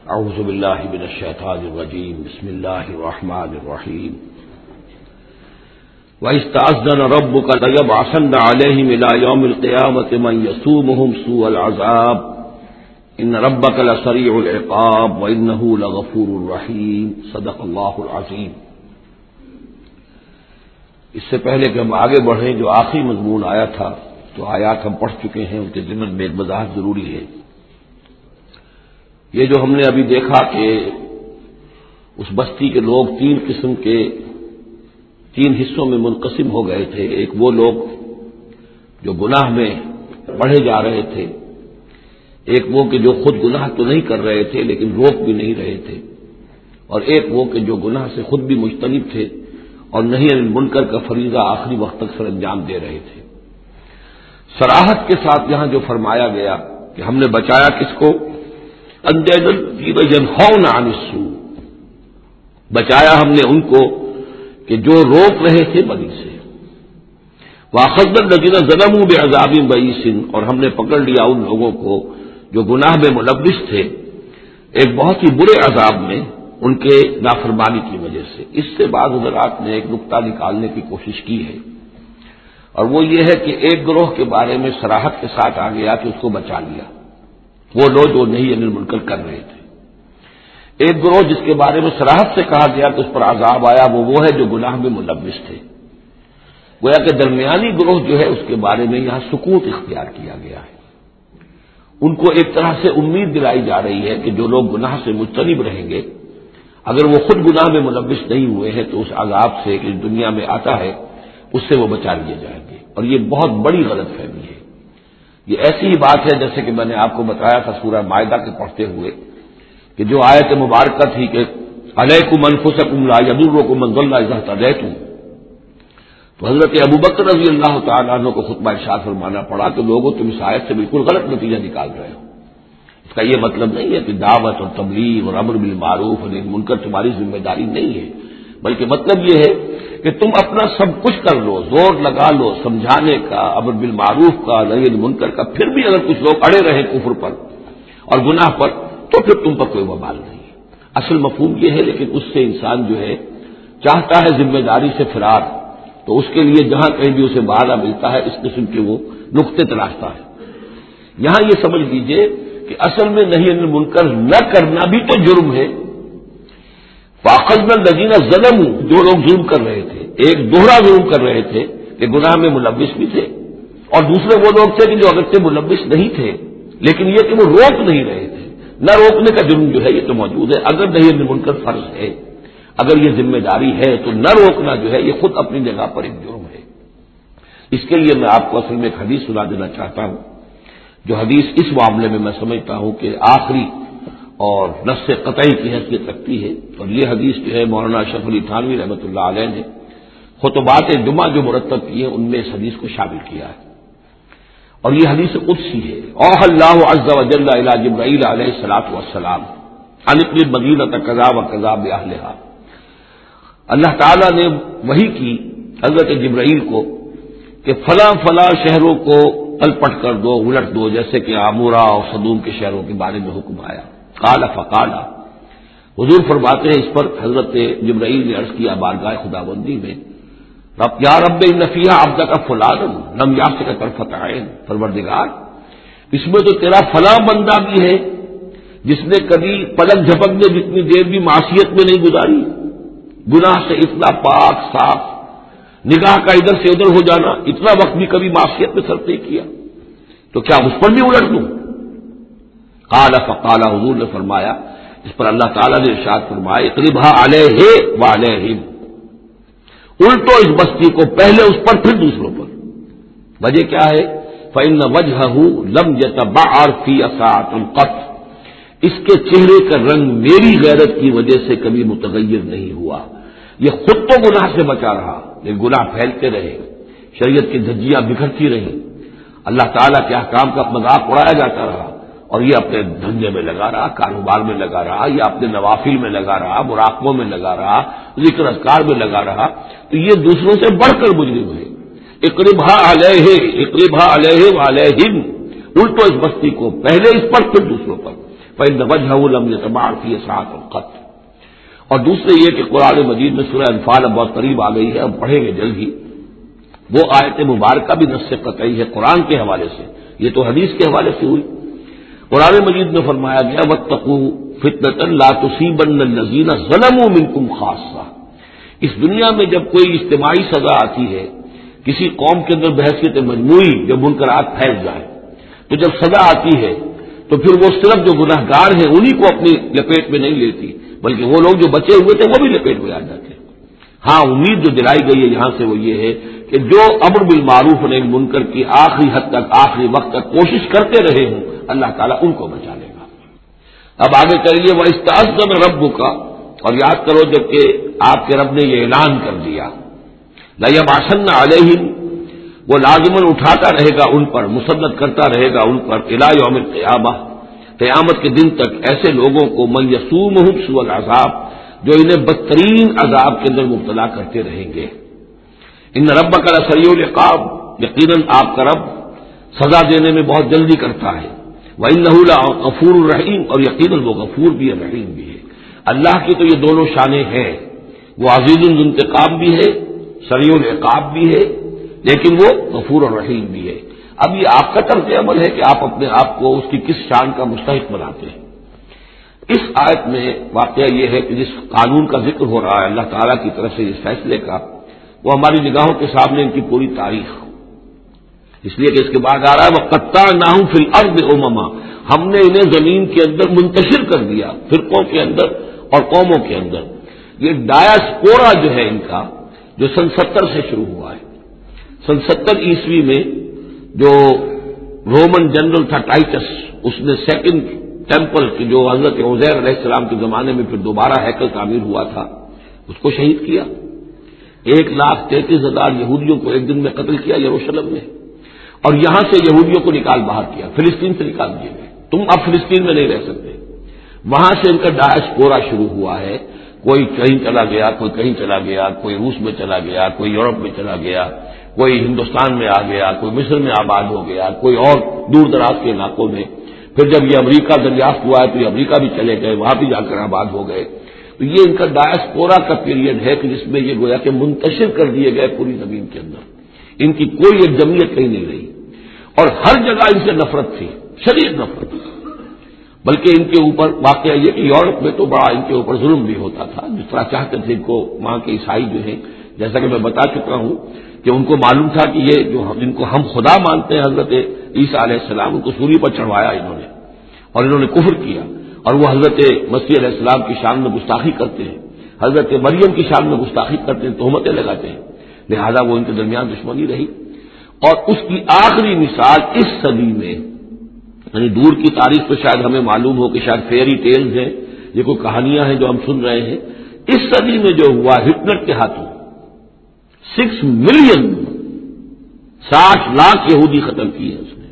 اعوذ باللہ من الشیطان الرجیم بسم اللہ الرحمن الرحیم وَإِذْ تَأَذَّنَ رَبُّكَ لَيَبْعَثَنَّ عَلَيْهِمْ إِلَى يَوْمِ الْقِيَامَةِ مَنْ يَسُومُهُمْ سُوءَ الْعَذَابِ إِنَّ رَبَّكَ لَسَرِيعُ الْعِقَابِ وَإِنَّهُ لَغَفُورٌ رَحِيمٌ صدق اللہ العظیم۔ اس سے پہلے کہ ہم آگے بڑھیں، جو آخری مضمون آیا تھا تو آیات ہم پڑھ چکے ہیں، ان کے ضمن میں ایک وضاحت ضروری ہے۔ یہ جو ہم نے ابھی دیکھا کہ اس بستی کے لوگ تین حصوں میں منقسم ہو گئے تھے۔ ایک وہ لوگ جو گناہ میں بڑھے جا رہے تھے، ایک وہ کہ جو خود گناہ تو نہیں کر رہے تھے لیکن روک بھی نہیں رہے تھے، اور ایک وہ کہ جو گناہ سے خود بھی مجتنب تھے اور نہی عن المنکر کا فریضہ آخری وقت تک سر انجام دے رہے تھے۔ صراحت کے ساتھ یہاں جو فرمایا گیا کہ ہم نے بچایا کس کو؟ ينهون عن السوء، بچایا ہم نے ان کو کہ جو روک رہے تھے بدی سے۔ وَأَخَذْنَا الَّذِينَ ظَلَمُوا بِعَذَابٍ بَئِيسٍ، اور ہم نے پکڑ لیا ان لوگوں کو جو گناہ میں ملوث تھے ایک بہت ہی برے عذاب میں ان کے نافرمانی کی وجہ سے۔ اس سے بعض حضرات نے ایک نقطہ نکالنے کی کوشش کی ہے، اور وہ یہ ہے کہ ایک گروہ کے بارے میں صراحت کے ساتھ آ گیا کہ اس کو بچا لیا، وہ لوگ جو نہی عن المنکر کر رہے تھے۔ ایک گروہ جس کے بارے میں صراحت سے کہا گیا کہ اس پر عذاب آیا، وہ ہے جو گناہ میں ملوث تھے۔ گویا کہ درمیانی گروہ جو ہے اس کے بارے میں یہاں سکوت اختیار کیا گیا ہے۔ ان کو ایک طرح سے امید دلائی جا رہی ہے کہ جو لوگ گناہ سے مجتنب رہیں گے، اگر وہ خود گناہ میں ملوث نہیں ہوئے ہیں تو اس عذاب سے کہ دنیا میں آتا ہے اس سے وہ بچا لیے جائیں گے، اور یہ بہت بڑی غلط فہمی ہے۔ یہ ایسی ہی بات ہے جیسے کہ میں نے آپ کو بتایا تھا سورہ مائدہ کے پڑھتے ہوئے کہ جو آیت مبارکہ تھی کہ علیکم انفسکم لا یضرکم من ضل اذا اهتدیتم، تو حضرت ابوبکر رضی اللہ تعالیٰ عنہ کو خطبہ ارشاد فرمانا پڑا کہ لوگوں تم اس آیت سے بالکل غلط نتیجہ نکال رہے ہو۔ اس کا یہ مطلب نہیں ہے کہ دعوت اور تبلیغ اور امر بالمعروف اور نہی عن المنکر تمہاری ذمہ داری نہیں ہے، بلکہ مطلب یہ ہے کہ تم اپنا سب کچھ کر لو، زور لگا لو سمجھانے کا، امر بالمعروف کا، نہی عن المنکر کا، پھر بھی اگر کچھ لوگ اڑے رہے کفر پر اور گناہ پر تو پھر تم پر کوئی وبال نہیں ہے۔ اصل مفہوم یہ ہے، لیکن اس سے انسان جو ہے چاہتا ہے ذمہ داری سے فرار، تو اس کے لیے جہاں کہیں بھی اسے بہانہ ملتا ہے اس قسم کے وہ نقطے تلاشتا ہے۔ یہاں یہ سمجھ لیجئے کہ اصل میں نہی عن المنکر نہ کرنا بھی تو جرم ہے۔ فَأَخَذْنَا الَّذِينَ ظَلَمُوا، جو لوگ ظلم کر رہے تھے، ایک دوہرا ظلم کر رہے تھے کہ گناہ میں ملوث بھی تھے، اور دوسرے وہ لوگ تھے کہ جو اگرچہ ملوث نہیں تھے لیکن یہ کہ وہ روک نہیں رہے تھے۔ نہ روکنے کا جرم جو ہے یہ تو موجود ہے، اگر نہی عن المنکر فرض ہے، اگر یہ ذمہ داری ہے تو نہ روکنا جو ہے یہ خود اپنی جگہ پر ایک جرم ہے۔ اس کے لیے میں آپ کو اصل میں ایک حدیث سنا دینا چاہتا ہوں، جو حدیث اس معاملے میں سمجھتا ہوں کہ آخری اور نص قطعی کی حیثیت رکھتی ہے، اور یہ حدیث جو ہے مولانا اشرف علی تھانوی رحمۃ اللہ علیہ نے خطبات جمعہ جو مرتب کیے ان میں اس حدیث کو شامل کیا ہے، اور یہ حدیث قدسی ہے۔ اوحى اللہ عز وجل الى جبرائیل علیہ الصلوۃ والسلام ان اقلب المدینۃ کذا وکذا باہلھا، اللہ تعالیٰ نے وحی کی حضرت جبرائیل کو کہ فلاں فلاں شہروں کو پلٹ کر دو، الٹ دو، جیسے کہ عمورہ اور صدوم کے شہروں کے بارے میں حکم آیا۔ قال فقال، حضور فرماتے ہیں اس پر حضرت جبرائیل نے عرض کیا بارگاہ خداوندی میں، رب یا رب ان فیھا عبدک فلانا لم یعصک طرفۃ عین، پروردگار اس میں تو تیرا فلاں بندہ بھی ہے جس نے کبھی پلک جھپکنے جتنی دیر بھی معصیت میں نہیں گزاری، گناہ سے اتنا پاک صاف، نگاہ کا ادھر سے ادھر ہو جانا، اتنا وقت بھی کبھی معصیت میں صرف نہیں کیا، تو کیا اس پر بھی الٹ دوں؟ قال فقال، حضور نے فرمایا اس پر اللہ تعالیٰ نے ارشاد فرمایا اقلبھا علیہ وعلیہم، الٹو اس بستی کو، پہلے اس پر پھر دوسروں پر۔ وجہ کیا ہے؟ فإن وجهه لم يتبعر في ساعة قط، اس کے چہرے کا رنگ میری غیرت کی وجہ سے کبھی متغیر نہیں ہوا۔ یہ خود تو گناہ سے بچا رہا لیکن گناہ پھیلتے رہے، شریعت کی دھجیاں بکھرتی رہیں، اللہ تعالیٰ کے احکام کا مذاق اڑایا جاتا رہا، اور یہ اپنے دھندے میں لگا رہا، کاروبار میں لگا رہا، یا اپنے نوافل میں لگا رہا، مراقبوں میں لگا رہا، ذکر اذکار میں لگا رہا، تو یہ دوسروں سے بڑھ کر مجرم ہے۔ اقلبھا علیہ وعلیہم، الٹو اس بستی کو، پہلے اس پر پھر دوسروں پر۔ فإن وجهه لم يتبع فيه ساعة القط۔ اور دوسرے یہ کہ قرآن مجید میں سورہ انفال اب بہت قریب آ گئی ہے، اب پڑھیں گے جلد ہی، وہ آیت مبارکہ بھی نص قطعی ہے قرآن کے حوالے سے، یہ تو حدیث کے حوالے سے ہوئی۔ قرآن مجید میں فرمایا گیا واتقوا فتنة لا تصيبن الذين ظلموا منكم خاصة۔ اس دنیا میں جب کوئی اجتماعی سزا آتی ہے کسی قوم کے اندر بحیثیت مجموعی جب منکرات پھیل جائے، تو جب سزا آتی ہے تو پھر وہ صرف جو گناہ گار ہیں انہی کو اپنی لپیٹ میں نہیں لیتی، بلکہ وہ لوگ جو بچے ہوئے تھے وہ بھی لپیٹ میں آ جاتے ہیں۔ ہاں امید جو دلائی گئی ہے یہاں سے وہ یہ ہے کہ جو امر بالمعروف و نہی عن المنکر کی آخری حد تک آخری وقت تک کوشش کرتے رہے ہوں اللہ تعالیٰ ان کو بچا لے گا۔ اب آگے چلیے وَإِسْتَأْذَنَ رَبُّكَ، اور یاد کرو جب کہ آپ کے رب نے یہ اعلان کر دیا لَيَبْعَثَنَّ عَلَيْهِمْ، وہ لازماً اٹھاتا رہے گا ان پر، مسلط کرتا رہے گا ان پر اِلَى يَوْمِ الْقِيَامَةِ، قیامت کے دن تک ایسے لوگوں کو من يَسُومُهُمْ سُوءَ الْعَذَابِ، جو انہیں بدترین عذاب کے اندر مبتلا کرتے رہیں گے۔ ان ربک لسریع العقاب، یقیناً آپ کا رب سزا دینے میں بہت جلدی کرتا ہے، وَإِنَّهُ لَغَفُورٌ رَحِيمٌ، اور یقیناً وہ غفور بھی ہے رحیم بھی ہے۔ اللہ کی تو یہ دونوں شانیں ہیں، وہ عزیز ذو انتقام بھی ہے، سریع العقاب بھی ہے، لیکن وہ غفور اور رحیم بھی ہے۔ اب یہ آپ کا طرز عمل ہے کہ آپ اپنے آپ کو اس کی کس شان کا مستحق بناتے ہیں۔ اس آیت میں واقعہ یہ ہے کہ جس قانون کا ذکر ہو رہا ہے اللہ تعالیٰ کی طرف سے اس فیصلے کا، وہ ہماری نگاہوں کے سامنے ان کی پوری تاریخ، اس لیے کہ اس کے بعد آ رہا ہے وَقَطَّعْنَاهُمْ فِي الْأَرْضِ أُمَمًا، ہم نے انہیں زمین کے اندر منتشر کر دیا، فرقوں کے اندر اور قوموں کے اندر۔ یہ ڈایاسپورا جو ہے ان کا، جو سن 70 سے شروع ہوا ہے، سن 70 عیسوی میں جو رومن جنرل تھا ٹائٹس، اس نے سیکنڈ ٹیمپل کی جو حضرت عزیر علیہ السلام کے زمانے میں پھر دوبارہ ہیکل تعمیر ہوا تھا، اس کو شہید کیا۔ 1,33,000 یہودیوں کو ایک دن میں قتل کیا یروشلم میں، اور یہاں سے یہودیوں کو نکال باہر کیا، فلسطین سے نکال دیے گئے، تم اب فلسطین میں نہیں رہ سکتے۔ وہاں سے ان کا ڈایاسپورا شروع ہوا ہے، کوئی کہیں چلا گیا، کوئی کہیں چلا گیا، کوئی روس میں چلا گیا، کوئی یورپ میں چلا گیا، کوئی ہندوستان میں آ گیا، کوئی مصر میں آباد ہو گیا، کوئی اور دور دراز کے علاقوں میں۔ پھر جب یہ امریکہ دریافت ہوا ہے تو یہ امریکہ بھی چلے گئے، وہاں بھی جا کر آباد ہو گئے۔ تو یہ ان کا ڈایاسپورا کا پیریڈ ہے کہ جس میں یہ گویا کہ منتشر کر دیے گئے پوری زمین کے اندر، ان کی کوئی ایک جمعیت کہیں نہیں رہی، اور ہر جگہ ان سے نفرت تھی، شدید نفرت تھی۔ بلکہ ان کے اوپر واقعہ یہ کہ یورپ میں تو بڑا ان کے اوپر ظلم بھی ہوتا تھا، جس طرح چاہتے تھے ان کو وہاں کے عیسائی جو ہیں، جیسا کہ میں بتا چکا ہوں کہ ان کو معلوم تھا کہ یہ جو جن کو ہم خدا مانتے ہیں حضرت عیسیٰ علیہ السلام، ان کو سولی پر چڑھوایا انہوں نے، اور انہوں نے کفر کیا، اور وہ حضرت مسیح علیہ السلام کی شان میں گستاخی کرتے ہیں، حضرت مریم کی شان میں گستاخی کرتے ہیں، تہمتیں لگاتے ہیں، لہذا وہ ان کے درمیان دشمنی رہی۔ اور اس کی آخری مثال اس صدی میں، یعنی دور کی تاریخ تو شاید ہمیں معلوم ہو کہ شاید فیری ٹیلز ہیں، یہ کوئی کہانیاں ہیں جو ہم سن رہے ہیں، اس صدی میں جو ہوا ہٹلر کے ہاتھوں 6 ملین 60 لاکھ یہودی ختم کیے اس نے،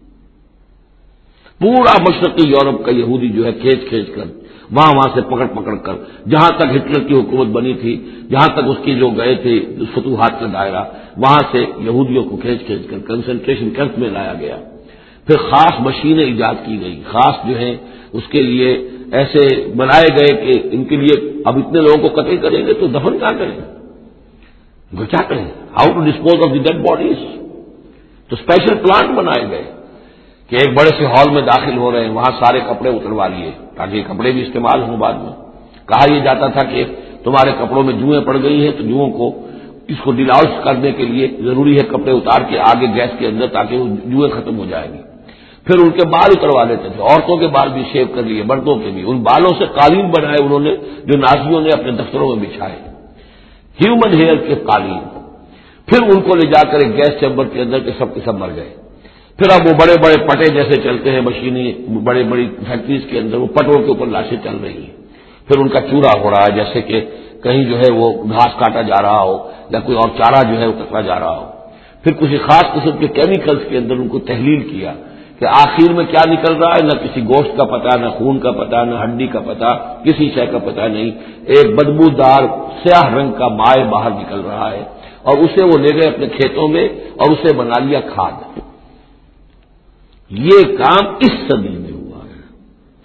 پورا مشرقی یورپ کا یہودی جو ہے کھینچ کھینچ کر وہاں سے پکڑ پکڑ کر، جہاں تک ہٹلر کی حکومت بنی تھی، جہاں تک اس کی جو گئے تھے فتوحات کا دائرہ، وہاں سے یہودیوں کو کھینچ کھینچ کر کنسنٹریشن کیمپ میں لایا گیا۔ پھر خاص مشینیں ایجاد کی گئی، خاص جو ہے اس کے لیے ایسے بنائے گئے کہ ان کے لیے اب اتنے لوگوں کو قتل کریں گے تو دفن کیا کریں، وہ کیا کریں، how to dispose of the dead bodies. تو اسپیشل پلانٹ بنائے گئے کہ ایک بڑے سے ہال میں داخل ہو رہے ہیں، وہاں سارے کپڑے اتروا لیے تاکہ یہ کپڑے بھی استعمال ہوں بعد میں۔ کہا یہ جاتا تھا کہ تمہارے کپڑوں میں جوئیں پڑ گئی ہیں تو جوؤں کو اس کو ڈل آؤٹ کرنے کے لیے ضروری ہے کپڑے اتار کے آگے گیس کے اندر تاکہ وہ جوئیں ختم ہو جائیں گی۔ پھر ان کے بال اتروا دیتے تھے، عورتوں کے بال بھی شیو کر لیے، مردوں کے بھی، ان بالوں سے قالین بنائے انہوں نے جو نازیوں نے اپنے دفتروں میں بچھائے، ہیومن ہیئر کے قالین۔ پھر ان کو لے جا کر ایک گیس چیمبر کے اندر کے سب مر گئے۔ پھر اب وہ بڑے بڑے پٹے جیسے چلتے ہیں مشینی بڑے بڑی فیکٹریز کے اندر، وہ پٹوں کے اوپر لاشیں چل رہی ہیں، پھر ان کا چورا ہو رہا ہے، جیسے کہ کہیں جو ہے وہ گھاس کاٹا جا رہا ہو یا کوئی اور چارہ جو ہے وہ کٹا جا رہا ہو۔ پھر کسی خاص قسم کے کیمیکلز کے اندر ان کو تحلیل کیا کہ آخر میں کیا نکل رہا ہے، نہ کسی گوشت کا پتہ، نہ خون کا پتہ، نہ ہڈی کا پتہ، کسی شے کا پتہ نہیں، ایک بدبودار سیاہ رنگ کا مائع باہر نکل رہا ہے، اور اسے وہ لے گئے اپنے کھیتوں میں اور اسے بنا لیا کھاد۔ یہ کام اس صدی میں ہوا ہے،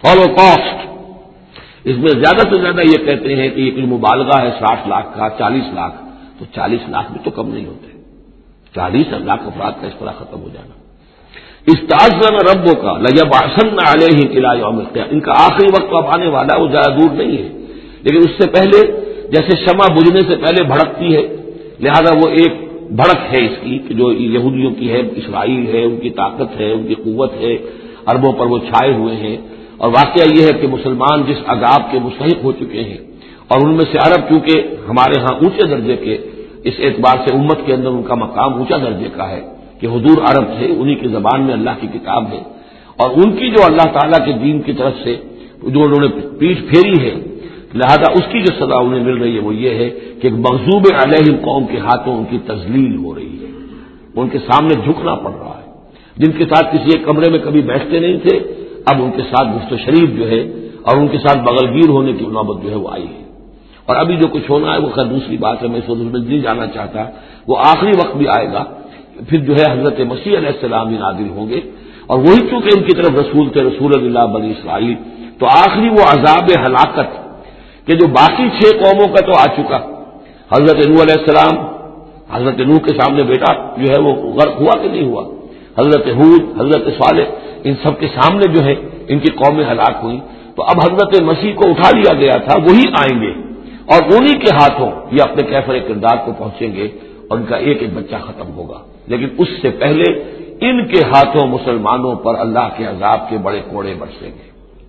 ہولوکاسٹ. اس میں زیادہ سے زیادہ یہ کہتے ہیں کہ یہ کوئی مبالغہ ہے 60 لاکھ کا، 40 لاکھ. تو 40 لاکھ بھی تو کم نہیں ہوتے. 40 لاکھ افراد کا اس طرح ختم ہو جانا. استعاذنا ربک لیبعثن علیہم الی یوم القیامہ. ان کا آخری وقت اب آنے والا ہے، وہ زیادہ دور نہیں ہے، لیکن اس سے پہلے جیسے شمع بجھنے سے پہلے بھڑکتی ہے، لہذا وہ ایک بھڑک ہے اس کی کہ جو یہودیوں کی ہے، اسرائیل ہے، ان کی طاقت ہے، ان کی قوت ہے، عربوں پر وہ چھائے ہوئے ہیں. اور واقعہ یہ ہے کہ مسلمان جس عذاب کے مستحق ہو چکے ہیں، اور ان میں سے عرب چونکہ ہمارے ہاں اونچے درجے کے، اس اعتبار سے امت کے اندر ان کا مقام اونچا درجے کا ہے کہ حضور عرب تھے، انہی کی زبان میں اللہ کی کتاب ہے، اور ان کی جو اللہ تعالیٰ کے دین کی طرف سے جو انہوں نے پیٹھ پھیری ہے، لہذا اس کی جو سزا انہیں مل رہی ہے وہ یہ ہے کہ ایک مغضوب علیہم قوم کے ہاتھوں ان کی تذلیل ہو رہی ہے، ان کے سامنے جھکنا پڑ رہا ہے. جن کے ساتھ کسی ایک کمرے میں کبھی بیٹھتے نہیں تھے، اب ان کے ساتھ گفت و شریف جو ہے اور ان کے ساتھ بغل گیر ہونے کی نوبت جو ہے وہ آئی ہے. اور ابھی جو کچھ ہونا ہے وہ خیر دوسری بات ہے، میں اس میں نہیں جانا چاہتا. وہ آخری وقت بھی آئے گا، پھر جو ہے حضرت مسیح علیہ السلام بھی نازل ہوں گے، اور وہی چونکہ ان کی طرف رسول تھے، رسول اللہ بنی اسرائیل، تو آخری وہ عذاب ہلاکت کہ جو باقی 6 قوموں کا تو آ چکا. حضرت نوح علیہ السلام، حضرت نوح کے سامنے بیٹا جو ہے وہ غرق ہوا کہ نہیں ہوا، حضرت ہود، حضرت صالح، ان سب کے سامنے جو ہے ان کی قومیں ہلاک ہوئی. تو اب حضرت مسیح کو اٹھا لیا گیا تھا، وہی آئیں گے اور انہی کے ہاتھوں یہ اپنے کیفر کردار کو پہنچیں گے اور ان کا ایک ایک بچہ ختم ہوگا. لیکن اس سے پہلے ان کے ہاتھوں مسلمانوں پر اللہ کے عذاب کے بڑے کوڑے برسیں گے.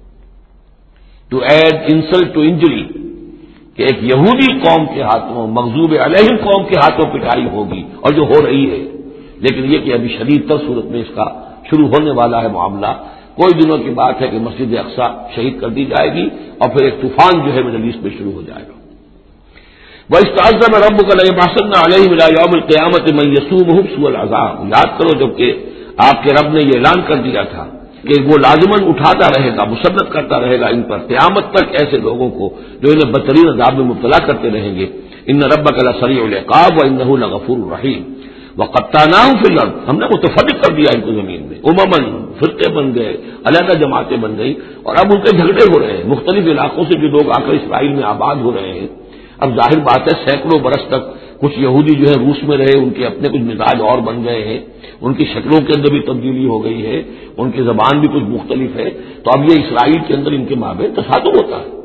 To add insult to injury کہ ایک یہودی قوم کے ہاتھوں، مغضوب علیہم قوم کے ہاتھوں پٹائی ہوگی، اور جو ہو رہی ہے. لیکن یہ کہ ابھی شدید تر صورت میں اس کا شروع ہونے والا ہے معاملہ. کوئی دنوں کی بات ہے کہ مسجد اقصی شہید کر دی جائے گی اور پھر ایک طوفان جو ہے مڈل ایسٹ میں شروع ہو جائے گا. وَإِسْتَعَذَّنَ رَبُّكَ لَيَبْعَثَنَّ عَلَيْهِمْ إِلَىٰ يَوْمِ الْقِيَامَةِ مَن يَسُومُهُمْ سُوءَ الْعَذَابِ. یاد کرو جبکہ آپ کے رب نے یہ اعلان کر دیا تھا کہ وہ لازماً اٹھاتا رہے گا، مسلط کرتا رہے گا ان پر قیامت تک ایسے لوگوں کو جو انہیں بدترین عذاب میں مبتلا کرتے رہیں گے. ان ربک لسریع العقاب وانہ لغفور رحیم. وقطعناہم فی الارض، ہم نے متفرق کر دیا ان کو زمین میں، امماً، فرقے بن گئے، علیحدہ جماعتیں بن گئی، اور اب ان کے جھگڑے ہو رہے ہیں. مختلف علاقوں سے جو لوگ آ کر اسرائیل میں آباد ہو رہے ہیں، اب ظاہر بات ہے سینکڑوں برس تک کچھ یہودی جو ہے روس میں رہے، ان کے اپنے کچھ مزاج اور بن گئے ہیں، ان کی شکلوں کے اندر بھی تبدیلی ہو گئی ہے، ان کی زبان بھی کچھ مختلف ہے. تو اب یہ اسرائیل کے اندر ان کے مابین تصادم ہوتا ہے.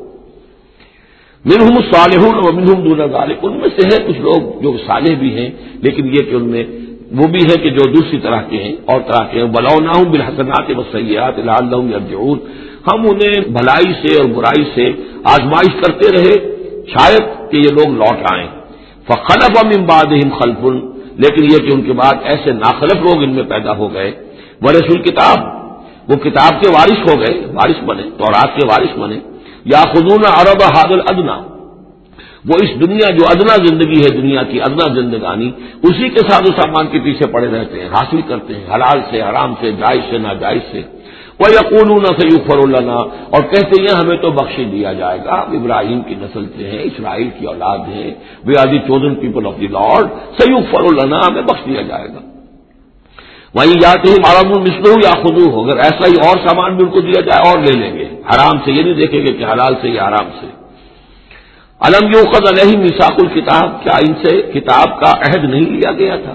منہم الصالحون ومنہم دون ذلک، ان میں سے ہے کچھ لوگ جو صالح بھی ہیں، لیکن یہ کہ ان میں وہ بھی ہے کہ جو دوسری طرح کے ہیں اور طرح کے ہیں. بلوناہم بالحسنات والسیئات لعلہم یرجعون، ہم انہیں بھلائی سے اور برائی سے آزمائش کرتے رہے شاید کہ یہ لوگ لوٹ آئیں. فخلف من بعدہم خلف، لیکن یہ کہ ان کے بعد ایسے ناخلف لوگ ان میں پیدا ہو گئے. ورثوا الکتاب، وہ کتاب کے وارث ہو گئے، وارث بنے، تورات کے وارث بنے. یاخذون عرض هذا الادنی، وہ اس دنیا جو ادنا زندگی ہے، دنیا کی ادنا زندگانی، اسی کے ساتھ و سامان کے پیچھے پڑے رہتے ہیں، حاصل کرتے ہیں حلال سے، حرام سے، جائز سے، ناجائز سے. وَيَقُولُونَ سَيُغْفَرُ لَنَا، اور کہتے ہیں ہمیں تو بخش دیا جائے گا، ابراہیم کی نسل سے ہیں، اسرائیل کی اولاد ہیں، we are the chosen people of the Lord, سَيُغْفَرُ لَنَا، ہمیں بخش دیا جائے گا. وہیں یاتہم عرض مثلہ یاخذوہ، اگر ایسا ہی اور سامان بھی ان کو دیا جائے اور لے لیں گے، حرام سے یہ نہیں دیکھیں گے کہ حلال سے یا حرام سے. الم یؤخذ علیہم میثاق الکتاب، کیا ان سے کتاب کا عہد نہیں لیا گیا تھا؟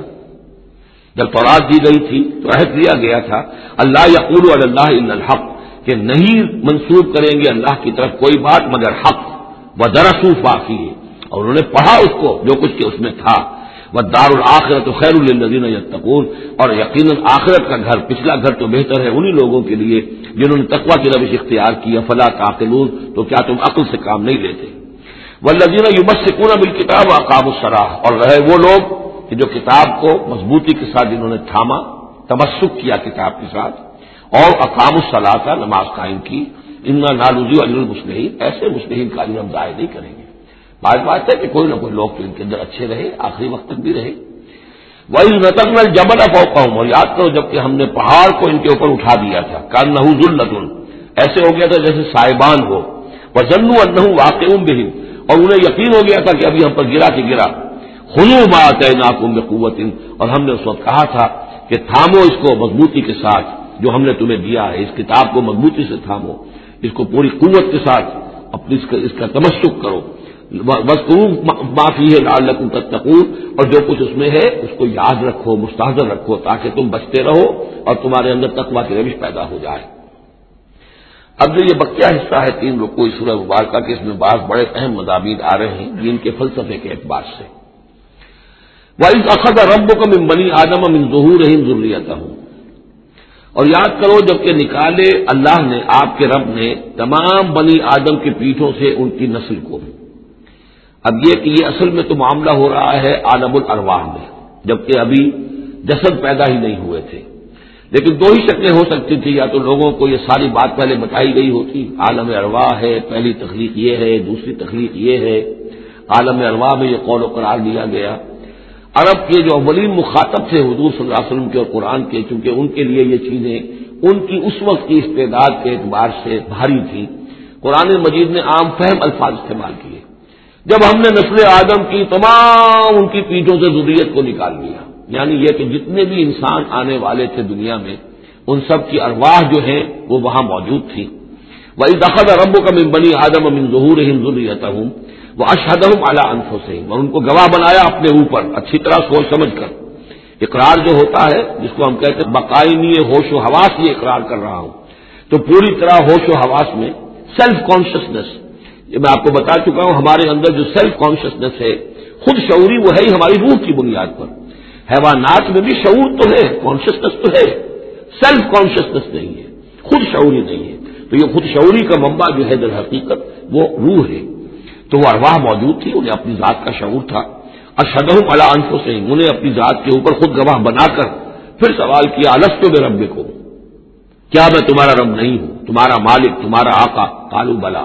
جب تورات دی گئی تھی تو عہد لیا گیا تھا اللہ یقول علی اللہ الا الحق، کہ نہیں منسوب کریں گے اللہ کی طرف کوئی بات مگر حق. ودرسوا فیہ، اور انہوں نے پڑھا اس کو جو کچھ کہ اس میں تھا. والدار الآخرۃ خیر للذین یتقون، اور یقیناً آخرت کا گھر، پچھلا گھر تو بہتر ہے انہی لوگوں کے لیے جنہوں نے تقوی کی روش اختیار کی. فلا تعقلون، تو کیا تم عقل سے کام نہیں لیتے؟ والذین یمسکون بالکتاب واقاموا الصلاۃ، اور رہے وہ لوگ کہ جو کتاب کو مضبوطی کے ساتھ جنہوں نے تھاما، تمسک کیا کتاب کے ساتھ، اور اقاموا الصلاۃ، نماز قائم کی. انا لا نضیع اجر المصلحین، ایسے مصلحین کا اجر ہم ضائع نہیں کریں گے. بات ہے کہ کوئی نہ کوئی لوگ تو ان کے اندر اچھے رہے، آخری وقت تک بھی رہے. وَإِذْ نَتَقْنَا الْجَبَلَ فَوْقَهُمْ، اور یاد کرو جب کہ ہم نے پہاڑ کو ان کے اوپر اٹھا دیا تھا. كَأَنَّهُ ذُلَّةٌ، ایسے ہو گیا تھا جیسے سائبان ہو. وَظَنُّوا أَنَّهُ وَاقِعٌ بِهِمْ، اور انہیں یقین ہو گیا تھا کہ ابھی ہم پر گرا کہ گرا. خُذُوا مَا آتَيْنَاكُمْ بِقُوَّةٍ، اور ہم نے اس وقت کہا تھا کہ تھامو اس کو مضبوطی کے ساتھ جو ہم نے تمہیں دیا ہے، اس کتاب کو مضبوطی سے تھامو. اس کو پوری قوت کے ساتھ اپنی اس کا تمسک کرو، وَاذْكُرُوا مَا فِيهِ لَعَلَّكُمْ تَتَّقُونَ، اور جو کچھ اس میں ہے اس کو یاد رکھو، مستحضر رکھو، تاکہ تم بچتے رہو اور تمہارے اندر تقویٰ کی روش پیدا ہو جائے۔ اب جو یہ بقیہ حصہ ہے 3 رکوع سورہ مبارکہ کے، اس میں بعض بڑے اہم مضامین آ رہے ہیں دین کے فلسفے کے اعتبار سے۔ وَإِذْ أَخَذَ رَبُّكَ مِن بَنِي آدَمَ مِن ظُهُورِهِمْ ذُرِّيَّتَهُمْ، اور یاد کرو جب کہ نکالے اللہ نے، آپ کے رب نے، تمام بنی آدم کی پیٹھوں سے ان کی نسل کو۔ اب یہ کہ یہ اصل میں تو معاملہ ہو رہا ہے عالم الارواح میں، جبکہ ابھی جسد پیدا ہی نہیں ہوئے تھے، لیکن 2 ہی شکلیں ہو سکتی تھی، یا تو لوگوں کو یہ ساری بات پہلے بتائی گئی ہوتی، عالم ارواح ہے، پہلی تخلیق یہ ہے، دوسری تخلیق یہ ہے، عالم ارواح میں یہ قول و قرار دیا گیا۔ عرب کے جو اولین مخاطب تھے حضور صلی اللہ علیہ وسلم کے اور قرآن کے، چونکہ ان کے لیے یہ چیزیں ان کی اس وقت کی استعداد کے اعتبار سے بھاری تھیں، قرآن مجید نے عام فہم الفاظ استعمال کیے۔ جب ہم نے نسل آدم کی تمام ان کی پیٹھوں سے ذریت کو نکال لیا، یعنی یہ کہ جتنے بھی انسان آنے والے تھے دنیا میں، ان سب کی ارواح جو ہیں وہ وہاں موجود تھیں۔ وَإِذْ أَخَذَ رَبُّكَ مِن بَنِي آدَمَ مِن ظُهُورِهِمْ ذُرِّيَّتَهُمْ وَأَشْهَدَهُمْ عَلَىٰ أَنفُسِهِمْ، اور ان کو گواہ بنایا اپنے اوپر، اچھی طرح سوچ سمجھ کر۔ اقرار جو ہوتا ہے جس کو ہم کہتے ہیں بقائنی ہوش و حواس، یہ اقرار کر رہا ہوں، تو پوری طرح ہوش و حواس میں سیلف کانشسنس، یہ میں آپ کو بتا چکا ہوں، ہمارے اندر جو سیلف کانشسنس ہے خود شعوری، وہ ہے ہی ہماری روح کی بنیاد پر۔ حیوانات میں بھی شعور تو ہے، کانشسنس تو ہے، سیلف کانشسنس نہیں ہے، خود شعوری نہیں ہے۔ تو یہ خود شعوری کا منبع جو ہے در حقیقت وہ روح ہے۔ تو وہ ارواح موجود تھی، انہیں اپنی ذات کا شعور تھا۔ اشہدہم علی انفسہم، انہیں اپنی ذات کے اوپر خود گواہ بنا کر پھر سوال کیا، الست بربکم، کیا میں تمہارا رب نہیں ہوں، تمہارا مالک، تمہارا آقا؟ قالوا بلی،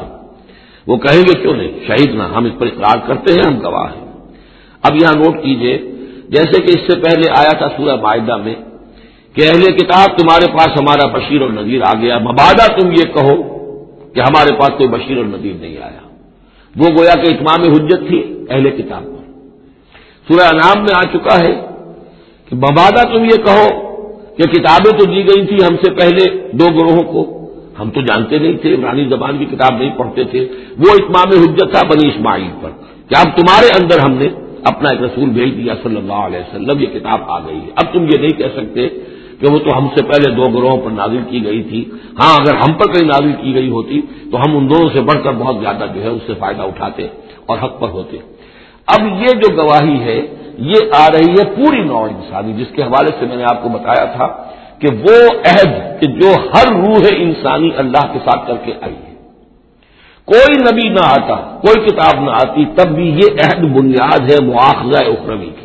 وہ کہیں گے کیوں نہیں، شہیدنا، ہم اس پر اقرار کرتے ہیں، ہم گواہ ہیں۔ اب یہاں نوٹ کیجئے، جیسے کہ اس سے پہلے آیا تھا سورہ مائدہ میں کہ اہل کتاب تمہارے پاس ہمارا بشیر اور نذیر آ گیا، مبادا تم یہ کہو کہ ہمارے پاس کوئی بشیر اور نذیر نہیں آیا، وہ گویا کہ اتمام حجت تھی اہل کتاب پر۔ سورہ انعام میں آ چکا ہے کہ مبادا تم یہ کہو کہ کتابیں تو دی گئی تھی ہم سے پہلے 2 گروہوں کو، ہم تو جانتے نہیں تھے، عبرانی زبان کی کتاب نہیں پڑھتے تھے، وہ اتمام حجت تھا بنی اسماعیل پر کہ اب تمہارے اندر ہم نے اپنا ایک رسول بھیج دیا صلی اللہ علیہ وسلم، یہ کتاب آ گئی ہے۔ اب تم یہ نہیں کہہ سکتے کہ وہ تو ہم سے پہلے 2 گروہوں پر نازل کی گئی تھی، ہاں اگر ہم پر کہیں نازل کی گئی ہوتی تو ہم ان دونوں سے بڑھ کر بہت زیادہ جو ہے اس سے فائدہ اٹھاتے اور حق پر ہوتے۔ اب یہ جو گواہی ہے یہ آ رہی ہے پوری نوع انسانی، جس کے حوالے سے میں نے آپ کو بتایا تھا کہ وہ عہد کہ جو ہر روح انسانی اللہ کے ساتھ کر کے آئی ہے، کوئی نبی نہ آتا، کوئی کتاب نہ آتی، تب بھی یہ عہد بنیاد ہے مواخذہ اخروی کی،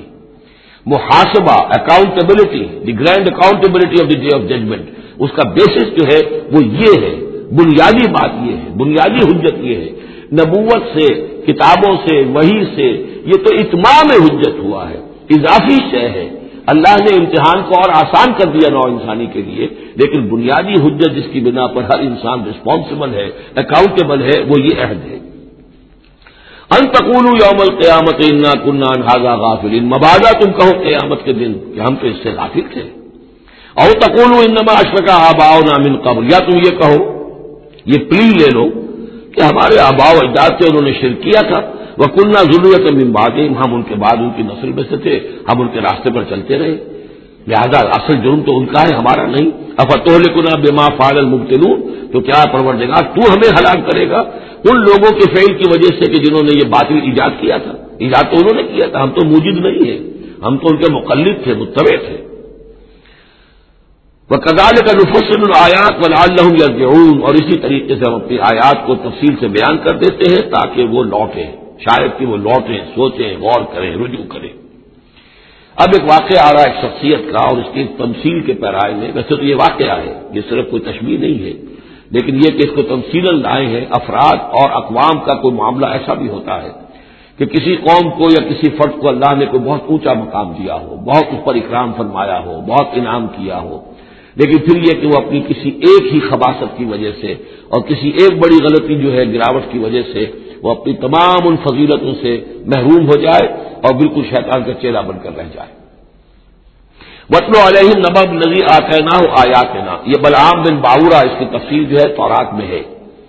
محاسبہ، accountability, the grand accountability of the day of judgment, اس کا بیسس جو ہے وہ یہ ہے، بنیادی بات یہ ہے، بنیادی حجت یہ ہے۔ نبوت سے، کتابوں سے، وحی سے یہ تو اتمام حجت ہوا ہے، اضافی شے ہے۔ اللہ نے امتحان کو اور آسان کر دیا نوع انسانی کے لیے، لیکن بنیادی حجت جس کی بنا پر ہر انسان رسپانسبل ہے، اکاؤنٹیبل ہے، وہ یہ عہد ہے۔ ان تقولوا یوم القیامت انا کنا عن ھذا غافلین، مبادا تم کہو قیامت کے دن کہ ہم تو اس سے غافل تھے۔ او تقولوا انما اشرک آباؤنا من قبل، یا تم یہ کہو، یہ پلی لے لو کہ ہمارے آباء و اجداد سے انہوں نے شرک کیا تھا، وَكُنَّا ذُرِّيَّةً مِّن بَعْدِهِمْ، ہم ان کے بعد ان کی نسل میں سے تھے، ہم ان کے راستے پر چلتے رہے، لہذا اصل جرم تو ان کا ہے، ہمارا نہیں۔ أَفَتُهْلِكُنَا بِمَا فَعَلَ الْمُبْطِلُونَ، تو کیا پروردگار تو ہمیں ہلاک کرے گا ان لوگوں کے فعل کی وجہ سے کہ جنہوں نے یہ باطل ایجاد کیا تھا؟ ایجاد تو انہوں نے کیا تھا، ہم تو موجد نہیں ہیں، ہم تو ان کے مقلد تھے، متبع تھے۔ وَكَذَلِكَ نُفَصِّلُ الْآيَاتِ وَلَعَلَّهُمْ يَرْجِعُونَ، اور اسی طریقے سے ہم اپنی آیات کو تفصیل سے بیان کر دیتے ہیں تاکہ وہ لوٹیں، شاید کہ وہ لوٹیں، سوچیں، غور کریں، رجوع کریں۔ اب ایک واقعہ آ رہا ہے ایک شخصیت کا، اور اس کی تمثیل کے پیرائے میں، ویسے تو یہ واقعہ ہے، یہ صرف کوئی تشبیہ نہیں ہے، لیکن یہ کہ اس کو تمثیلاً لائے ہیں۔ افراد اور اقوام کا کوئی معاملہ ایسا بھی ہوتا ہے کہ کسی قوم کو یا کسی فرد کو اللہ نے کوئی بہت اونچا مقام دیا ہو، بہت اس پر اکرام فرمایا ہو، بہت انعام کیا ہو، لیکن پھر یہ کہ وہ اپنی کسی ایک ہی خباثت کی وجہ سے اور کسی ایک بڑی غلطی جو ہے گراوٹ کی وجہ سے وہ اپنی تمام ان فضیلتوں سے محروم ہو جائے اور بالکل شیطان کا چیلا بن کر رہ جائے۔ وَاتْلُ عَلَيْهِمْ نَبَأَ الَّذِي آتَيْنَاهُ آيَاتِنَا، یہ بلعام بن باورا، اس کی تفصیل جو ہے تورات میں ہے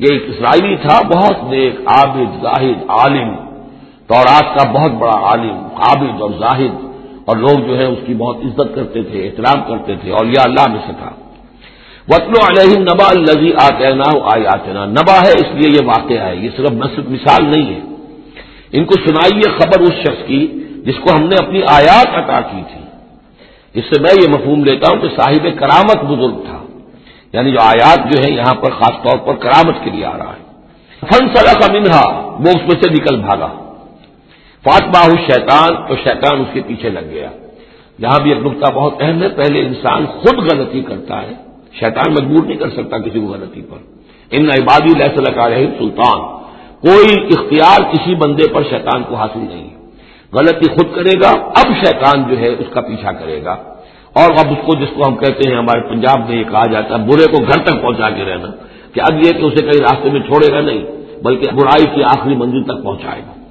یہ ایک اسرائیلی تھا، بہت نیک، عابد، زاہد، عالم، تورات کا بہت بڑا عالم، عابد اور زاہد، اور لوگ جو ہے اس کی بہت عزت کرتے تھے، احترام کرتے تھے، اور یہ اللہ میں سے تھا۔ وَاتْلُ عَلَيْهِمْ نَبَأَ الَّذِي آتَيْنَاهُ آيَاتِنَا، نبا ہے اس لیے یہ واقعہ ہے، یہ صرف مثال نہیں ہے۔ ان کو سنائیے خبر اس شخص کی جس کو ہم نے اپنی آیات عطا کی تھی۔ اس سے میں یہ مفہوم لیتا ہوں کہ صاحب کرامت بزرگ تھا، یعنی جو آیات جو ہے یہاں پر خاص طور پر کرامت کے لیے آ رہا ہے۔ فَانْسَلَخَ مِنْهَا، وہ اس میں سے نکل بھاگا، فَأَتْبَعَهُ الشَّيْطَانُ، تو شیطان اس کے پیچھے لگ گیا۔ یہاں بھی ایک نقطہ بہت اہم ہے، پہلے انسان خود غلطی کرتا ہے، شیطان مجبور نہیں کر سکتا کسی کو غلطی پر۔ ان عبادی لیس لک علیہم سلطان، کوئی اختیار کسی بندے پر شیطان کو حاصل نہیں ہے، غلطی خود کرے گا، اب شیطان جو ہے اس کا پیچھا کرے گا، اور اب اس کو، جس کو ہم کہتے ہیں ہمارے پنجاب میں یہ کہا جاتا ہے برے کو گھر تک پہنچا کے رہنا، کہ اب یہ کہ اسے کہیں راستے میں چھوڑے گا نہیں بلکہ برائی کی آخری منزل تک پہنچائے گا۔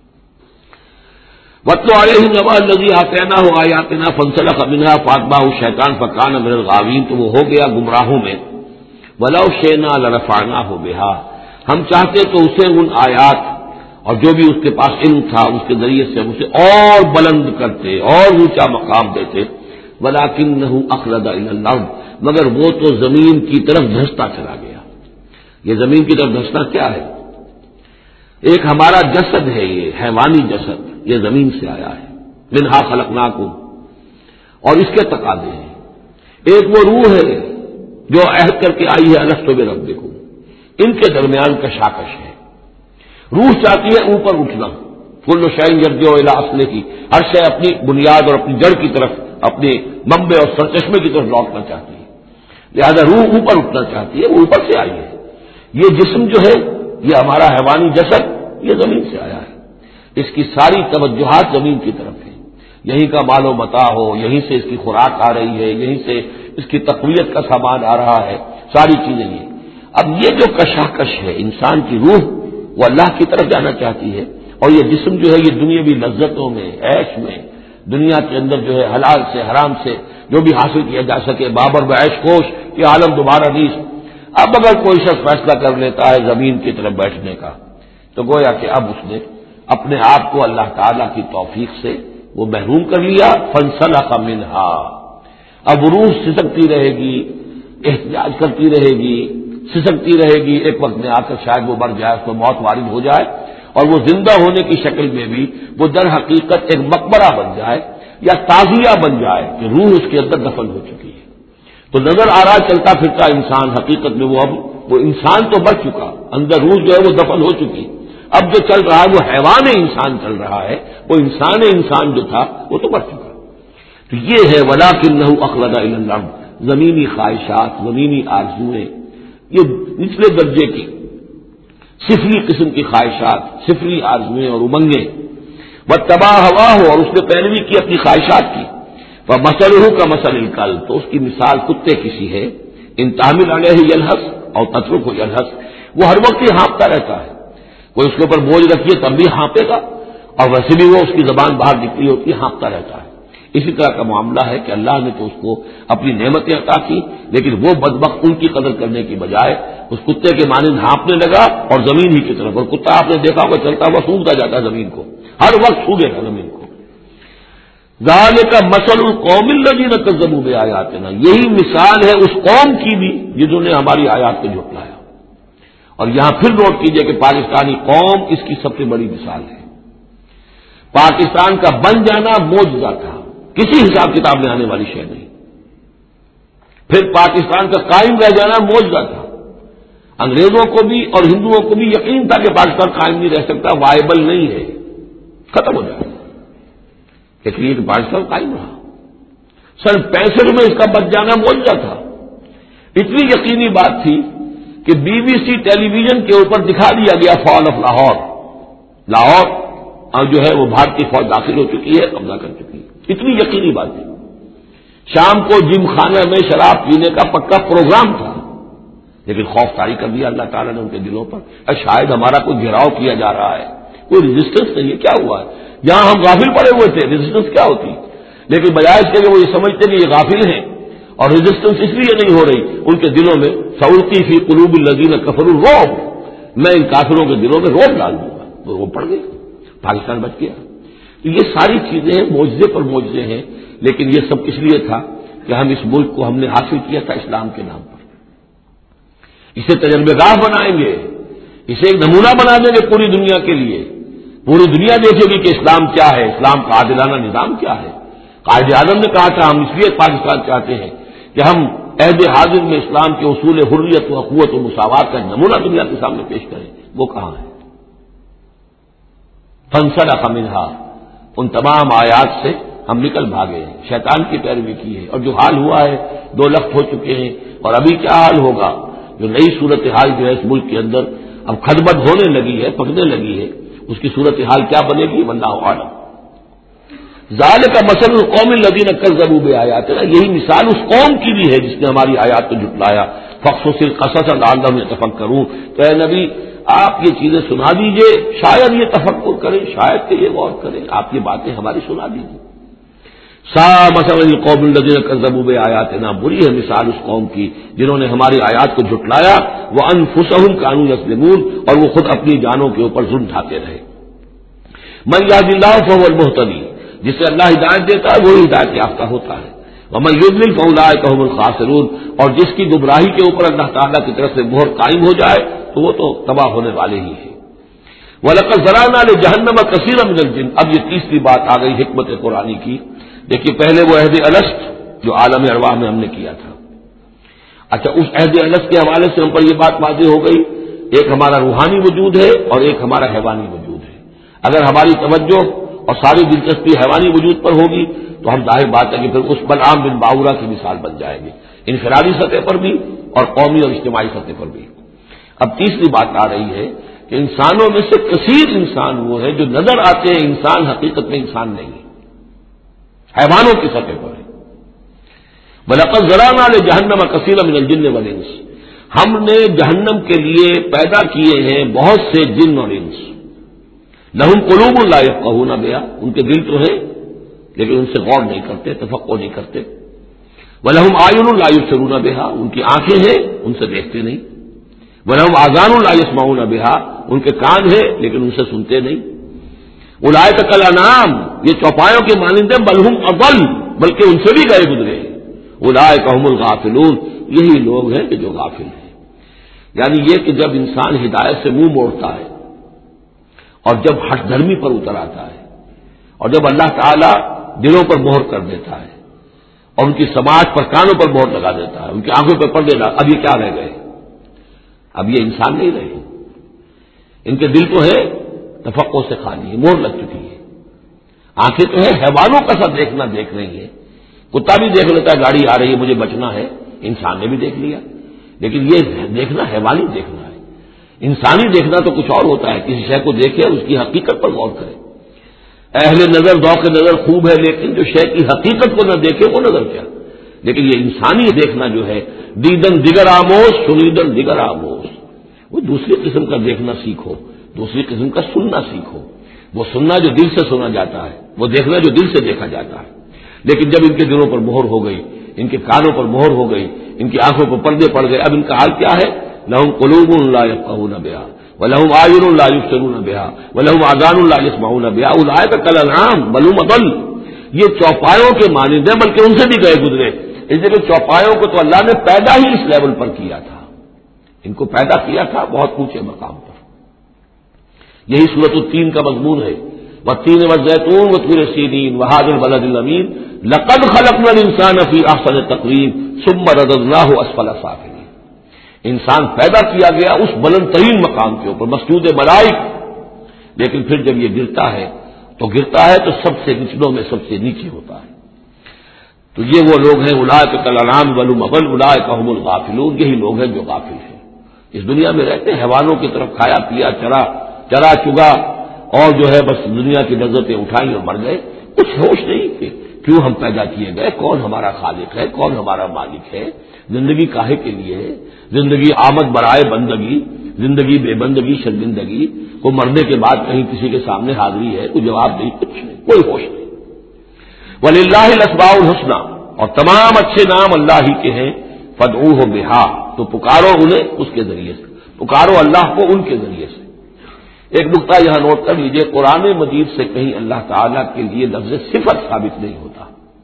وَاتْلُ عَلَيْهِمْ نَبَأَ الَّذِي آتَيْنَاهُ آيَاتِنَا فَانْسَلَخَ مِنْهَا فَأَتْبَعَهُ الشَّيْطَانُ فَكَانَ مِنَ الْغَاوِينَ، تو وہ ہو گیا گمراہوں میں۔ وَلَوْ شِئْنَا لَرَفَعْنَاهُ بِهَا، ہم چاہتے تو اسے ان آیات اور جو بھی اس کے پاس علم تھا اس کے ذریعے سے ہم اسے اور بلند کرتے اور اونچا مقام دیتے، وَلَكِنَّهُ أَخْلَدَ إِلَى الْأَرْضِ، مگر وہ تو زمین کی طرف دھستا چلا گیا۔ یہ زمین کی طرف دھسنا کیا ہے؟ ایک ہمارا جسد ہے، یہ حیوانی جسد، یہ زمین سے آیا ہے، منہا خلقناکم، اور اس کے تقاضے ہیں۔ ایک وہ روح ہے جو عہد کر کے آئی ہے الست بربکم، ان کے درمیان کشاکش ہے۔ روح چاہتی ہے اوپر اٹھنا، کل شیء یرجع الی اصلہ، ہر شے اپنی بنیاد اور اپنی جڑ کی طرف، اپنے منبع اور سرچشمے کی طرف لوٹنا چاہتی ہے، لہذا روح اوپر اٹھنا چاہتی ہے، وہ اوپر سے آئی ہے۔ یہ جسم جو ہے، یہ ہمارا حیوانی جسد، یہ زمین سے آیا ہے، اس کی ساری توجہات زمین کی طرف ہیں، یہیں کا مال و متاع ہو، یہیں سے اس کی خوراک آ رہی ہے، یہیں سے اس کی تقویت کا سامان آ رہا ہے، ساری چیزیں یہ۔ اب یہ جو کشاکش ہے، انسان کی روح وہ اللہ کی طرف جانا چاہتی ہے، اور یہ جسم جو ہے یہ دنیاوی لذتوں میں، عیش میں، دنیا کے اندر جو ہے حلال سے حرام سے جو بھی حاصل کیا جا سکے، بابر بعیش کوش، یہ عالم دوبارہ نیست۔ اب اگر کوئی شخص فیصلہ کر لیتا ہے زمین کی طرف بیٹھنے کا، تو گویا کہ اب اس نے اپنے آپ کو اللہ تعالی کی توفیق سے وہ محروم کر لیا۔ فانسلخ منہا، اب روح سسکتی رہے گی، احتجاج کرتی رہے گی، سسکتی رہے گی، ایک وقت میں آ کر شاید وہ مر جائے، اس کو موت وارد ہو جائے، اور وہ زندہ ہونے کی شکل میں بھی وہ در حقیقت ایک مقبرہ بن جائے یا تعزیہ بن جائے کہ روح اس کے اندر دفن ہو چکی ہے۔ تو نظر آ رہا چلتا پھرتا انسان، حقیقت میں وہ انسان تو مر چکا، اندر روح جو ہے وہ دفن ہو چکی، اب جو چل رہا ہے وہ حیوان انسان چل رہا ہے، وہ انسان جو تھا وہ تو مر چکا۔ تو یہ ہے وَلَكِنَّهُ أَخْلَدَ إِلَى الْأَرْضِ، زمینی خواہشات، زمینی آرزوئیں، یہ نچلے درجے کی صفری قسم کی خواہشات، صفری آرزوئیں اور امنگیں، وَاتَّبَعَ هَوَاهُ، اور اس نے پیروی کی اپنی خواہشات کی، وَمَثَلُهُ كَمَثَلِ الْكَلْبِ، تو اس کی مثال کتے کی سی ہے، إِن تَحْمِلْ عَلَيْهِ يَلْهَثْ أَوْ تَتْرُكْهُ يَلْهَثْ، وہ ہر وقت ہی ہانپتا رہتا ہے، کوئی اس کے اوپر بوجھ رکھیے تب بھی ہانپے گا، اور ویسے بھی وہ اس کی زبان باہر نکلی ہوتی ہے، ہانپتا رہتا ہے۔ اسی طرح کا معاملہ ہے کہ اللہ نے تو اس کو اپنی نعمتیں عطا کی، لیکن وہ بدبخت ان کی قدر کرنے کی بجائے اس کتے کے مانند ہانپنے لگا اور زمین ہی کی طرف، اور کتا آپ نے دیکھا ہوگا چلتا ہوا سونگتا جاتا ہے زمین کو، ہر وقت سونگے گا زمین کو۔ ذالک مثل القوم الذین کذبوا بآیاتنا، یہی مثال ہے اس قوم کی بھی جنہوں نے ہماری آیات کو جھٹلایا۔ اور یہاں پھر نوٹ کیجئے کہ پاکستانی قوم اس کی سب سے بڑی مثال ہے۔ پاکستان کا بن جانا معجزہ تھا، کسی حساب کتاب میں آنے والی شے نہیں۔ پھر پاکستان کا قائم رہ جانا معجزہ تھا، انگریزوں کو بھی اور ہندوؤں کو بھی یقین تھا کہ پاکستان قائم نہیں رہ سکتا، وائبل نہیں ہے، ختم ہو جائے گا، لیکن یہ کہ پاکستان قائم رہا۔ سن 65 میں اس کا بچ جانا معجزہ تھا، اتنی یقینی بات تھی کہ BBC ٹیلی ویژن کے اوپر دکھا دیا گیا فال آف لاہور، لاہور اور جو ہے وہ بھارتی فوج داخل ہو چکی ہے، قبضہ کر چکی ہے، اتنی یقینی بات تھی۔ شام کو جم خانہ میں شراب پینے کا پکا پروگرام تھا، لیکن خوف طاری کر دیا اللہ تعالیٰ نے ان کے دلوں پر، شاید ہمارا کوئی گھیراؤ کیا جا رہا ہے، کوئی ریزسٹنس نہیں ہے، کیا ہوا ہے؟ یہاں ہم غافل پڑے ہوئے تھے، ریزسٹنس کیا ہوتی؟ لیکن بجائے اس کے کہ وہ یہ سمجھتے کہ یہ غافل ہیں اور ریزسٹنس اس لیے نہیں ہو رہی ان کے دلوں میں سألقی فی قلوب الذین کفروا الرعب، میں ان کافروں کے دلوں میں رعب ڈال دوں گا، تو وہ پڑ گئی، پاکستان بچ گیا۔ تو یہ ساری چیزیں معجزے پر معجزے ہیں، لیکن یہ سب کس لیے تھا کہ ہم اس ملک کو ہم نے حاصل کیا تھا اسلام کے نام پر، اسے تجربہ گاہ بنائیں گے، اسے ایک نمونہ بنا دیں گے پوری دنیا کے لیے، پوری دنیا دیکھے گی کہ اسلام کیا ہے، اسلام کا عادلانہ نظام کیا ہے۔ قائد اعظم نے کہا تھا ہم اس لیے پاکستان چاہتے ہیں کہ ہم عہد حاضر میں اسلام کے اصول حریت و اخوت و مساوات کا نمونہ دنیا کے سامنے پیش کریں، وہ کہاں ہے؟ فانسلخ منھا، ان تمام آیات سے ہم نکل بھاگے ہیں، شیطان کی پیروی کی ہے، اور جو حال ہوا ہے 2 لخت ہو چکے ہیں، اور ابھی کیا حال ہوگا، جو نئی صورتحال جو ہے اس ملک کے اندر اب کھدبد ہونے لگی ہے، پکنے لگی ہے، اس کی صورتحال کیا بنے گی واللہ اعلم۔ ذالک مثل القوم الذین کذبوا بآیاتنا، یہی مثال اس قوم کی بھی ہے جس نے ہماری آیات کو جھٹلایا۔ فاقصص القصص لعلہم یتفکرون، تو اے نبی آپ یہ چیزیں سنا دیجئے، شاید یہ تفکر کریں، شاید کہ یہ غور کریں، آپ یہ باتیں ہماری سنا دیجئے۔ مثل القوم الذین کذبوا بآیاتنا، بری ہے مثال اس قوم کی جنہوں نے ہماری آیات کو جھٹلایا، وانفسہم کانوا یظلمون، اور وہ خود اپنی جانوں کے اوپر ظلم ڈھاتے رہے۔ من یہد اللہ فہو المہتدی، جسے اللہ ہدایت دیتا ہے وہی ہدایت یافتہ ہوتا ہے، ومن یضلل فاولئک هم الخاسرون، اور جس کی گمراہی کے اوپر اللہ تعالیٰ کی طرف سے مہر قائم ہو جائے تو وہ تو تباہ ہونے والے ہی ہیں۔ وَلَقَدْ ذَرَأْنَا لِجَهَنَّمَ كَثِيرًا مِنَ الْجِنِّ، اب یہ تیسری بات آ گئی حکمت قرآنی کی۔ دیکھیے پہلے وہ عہد الست جو عالم ارواح میں ہم نے کیا تھا، اچھا اس عہد الست کے حوالے سے ہم پر یہ بات واضح ہو گئی، ایک ہمارا روحانی وجود ہے اور ایک ہمارا حیوانی وجود ہے۔ اگر ہماری توجہ اور ساری دلچسپی حیوانی وجود پر ہوگی تو ہم ظاہر بات ہے کہ پھر اس بلعام بن باورا کی مثال بن جائیں گے، انفرادی سطح پر بھی اور قومی اور اجتماعی سطح پر بھی۔ اب تیسری بات آ رہی ہے کہ انسانوں میں سے کثیر انسان وہ ہے جو نظر آتے ہیں انسان، حقیقت میں انسان نہیں ہے، حیوانوں کی سطح پر ہے۔ وَلَقَدْ ذَرَأْنَا لِجَهَنَّمَ كَثِيرًا مِنَ الْجِنِّ وَالْإِنسِ، ہم نے جہنم کے لیے پیدا کیے ہیں بہت سے جن اور انس۔ لَهُمْ قُلُوبٌ لَا يَفْقَهُونَ بِهَا، ان کے دل تو ہیں لیکن ان سے غور نہیں کرتے، تفقہ نہیں کرتے۔ وَلَهُمْ أَعْيُنٌ لَا يُبْصِرُونَ بِهَا، ان کی آنکھیں ہیں ان سے دیکھتے نہیں۔ وَلَهُمْ آذَانٌ لَا يَسْمَعُونَ بِهَا، ان کے کان ہیں لیکن ان سے سنتے نہیں۔ اولئک کالانعام، یہ چوپایوں کے مانند ہیں، بل ہم اضل، بلکہ ان سے بھی گئے گزرے ہیں۔ اولئک هم الغافلون، یہی لوگ ہیں کہ جو غافل ہیں۔ یعنی یہ کہ جب انسان ہدایت سے منہ موڑتا ہے اور جب ہٹ دھرمی پر اتر آتا ہے اور جب اللہ تعالی دلوں پر مہر کر دیتا ہے اور ان کی سماعت پر کانوں پر مہر لگا دیتا ہے، ان کی آنکھوں پر پردے لگا، اب یہ کیا رہ گئے؟ اب یہ انسان نہیں رہے، ان کے دل تو ہے تفقع سے خالی ہے، مہر لگ چکی ہے، آنکھیں تو ہے حیوانوں کا سا دیکھنا دیکھ رہی ہے، کتا بھی دیکھ لیتا ہے گاڑی آ رہی ہے مجھے بچنا ہے، انسان نے بھی دیکھ لیا، لیکن یہ دیکھنا حیوانی دیکھنا ہے، انسانی دیکھنا تو کچھ اور ہوتا ہے، کسی شے کو دیکھے اس کی حقیقت پر غور کرے۔ اہل نظر ذوق نظر خوب ہے لیکن جو شے کی حقیقت کو نہ دیکھے وہ نظر کیا، لیکن یہ انسانی دیکھنا جو ہے دیدن دیگر آموز سنیدن دیگر آموز، وہ دوسری قسم کا دیکھنا سیکھو، دوسری قسم کا سننا سیکھو، وہ سننا جو دل سے سنا جاتا ہے، وہ دیکھنا جو دل سے دیکھا جاتا ہے۔ لیکن جب ان کے دلوں پر مہر ہو گئی، ان کے کانوں پر مہر ہو گئی، ان کی آنکھوں پر پردے پڑ گئے، اب ان کا حال کیا ہے؟ لہم قلوب لا یفقہون بہا ولہم اعین لا یبصرون بہا ولہم آذان لا یسمعون بہا اولئک کالانعام بل هم اضل، یہ چوپایوں کے مانند ہیں بلکہ ان سے بھی گئے گزرے، اس لیے کہ چوپایوں کو تو اللہ نے پیدا ہی اس لیول پر کیا تھا، ان کو پیدا کیا تھا بہت اونچے مقام پر۔ یہی سورۃ التین کا مضمون ہے، والتین والزیتون وطور سینین وہذا البلد الامین لقد خلقنا الانسان فی احسن تقویم ثم رددناہ اسفل سافلین، انسان پیدا کیا گیا اس بلند ترین مقام کے اوپر مسجود ملائک، لیکن پھر جب یہ گرتا ہے تو سب سے نچلوں میں سب سے نیچے ہوتا ہے۔ تو یہ وہ لوگ ہیں اولئک کالانعام بل هم اضل اولئک هم الغافلون، یہی لوگ ہیں جو غافل ہیں، اس دنیا میں رہتے ہیں حیوانوں کی طرف کھایا پیا چرا چگا اور جو ہے بس دنیا کی لذتیں اٹھائیں اور مر گئے، کچھ ہوش نہیں کہ کیوں ہم پیدا کیے گئے، کون ہمارا خالق ہے، کون ہمارا مالک ہے، زندگی کاہے کے لیے ہے، زندگی آمد برائے بندگی، زندگی بے بندگی شرمندگی، کو مرنے کے بعد کہیں کسی کے سامنے حاضری ہے، کوئی جواب نہیں، کچھ نہیں، کوئی ہوش نہیں۔ وَلِلَّهِ الْأَسْمَاءُ الْحُسْنَىٰ، اور تمام اچھے نام اللہ ہی کے ہیں، فادعوہ بہا، تو پکارو انہیں اس کے ذریعے سے، پکارو اللہ کو ان کے ذریعے سے۔ ایک نقطہ یہاں نوٹ کر لیجئے، قرآن مجید سے کہیں اللہ تعالیٰ کے لیے لفظ صفت ثابت نہیں ہوتا،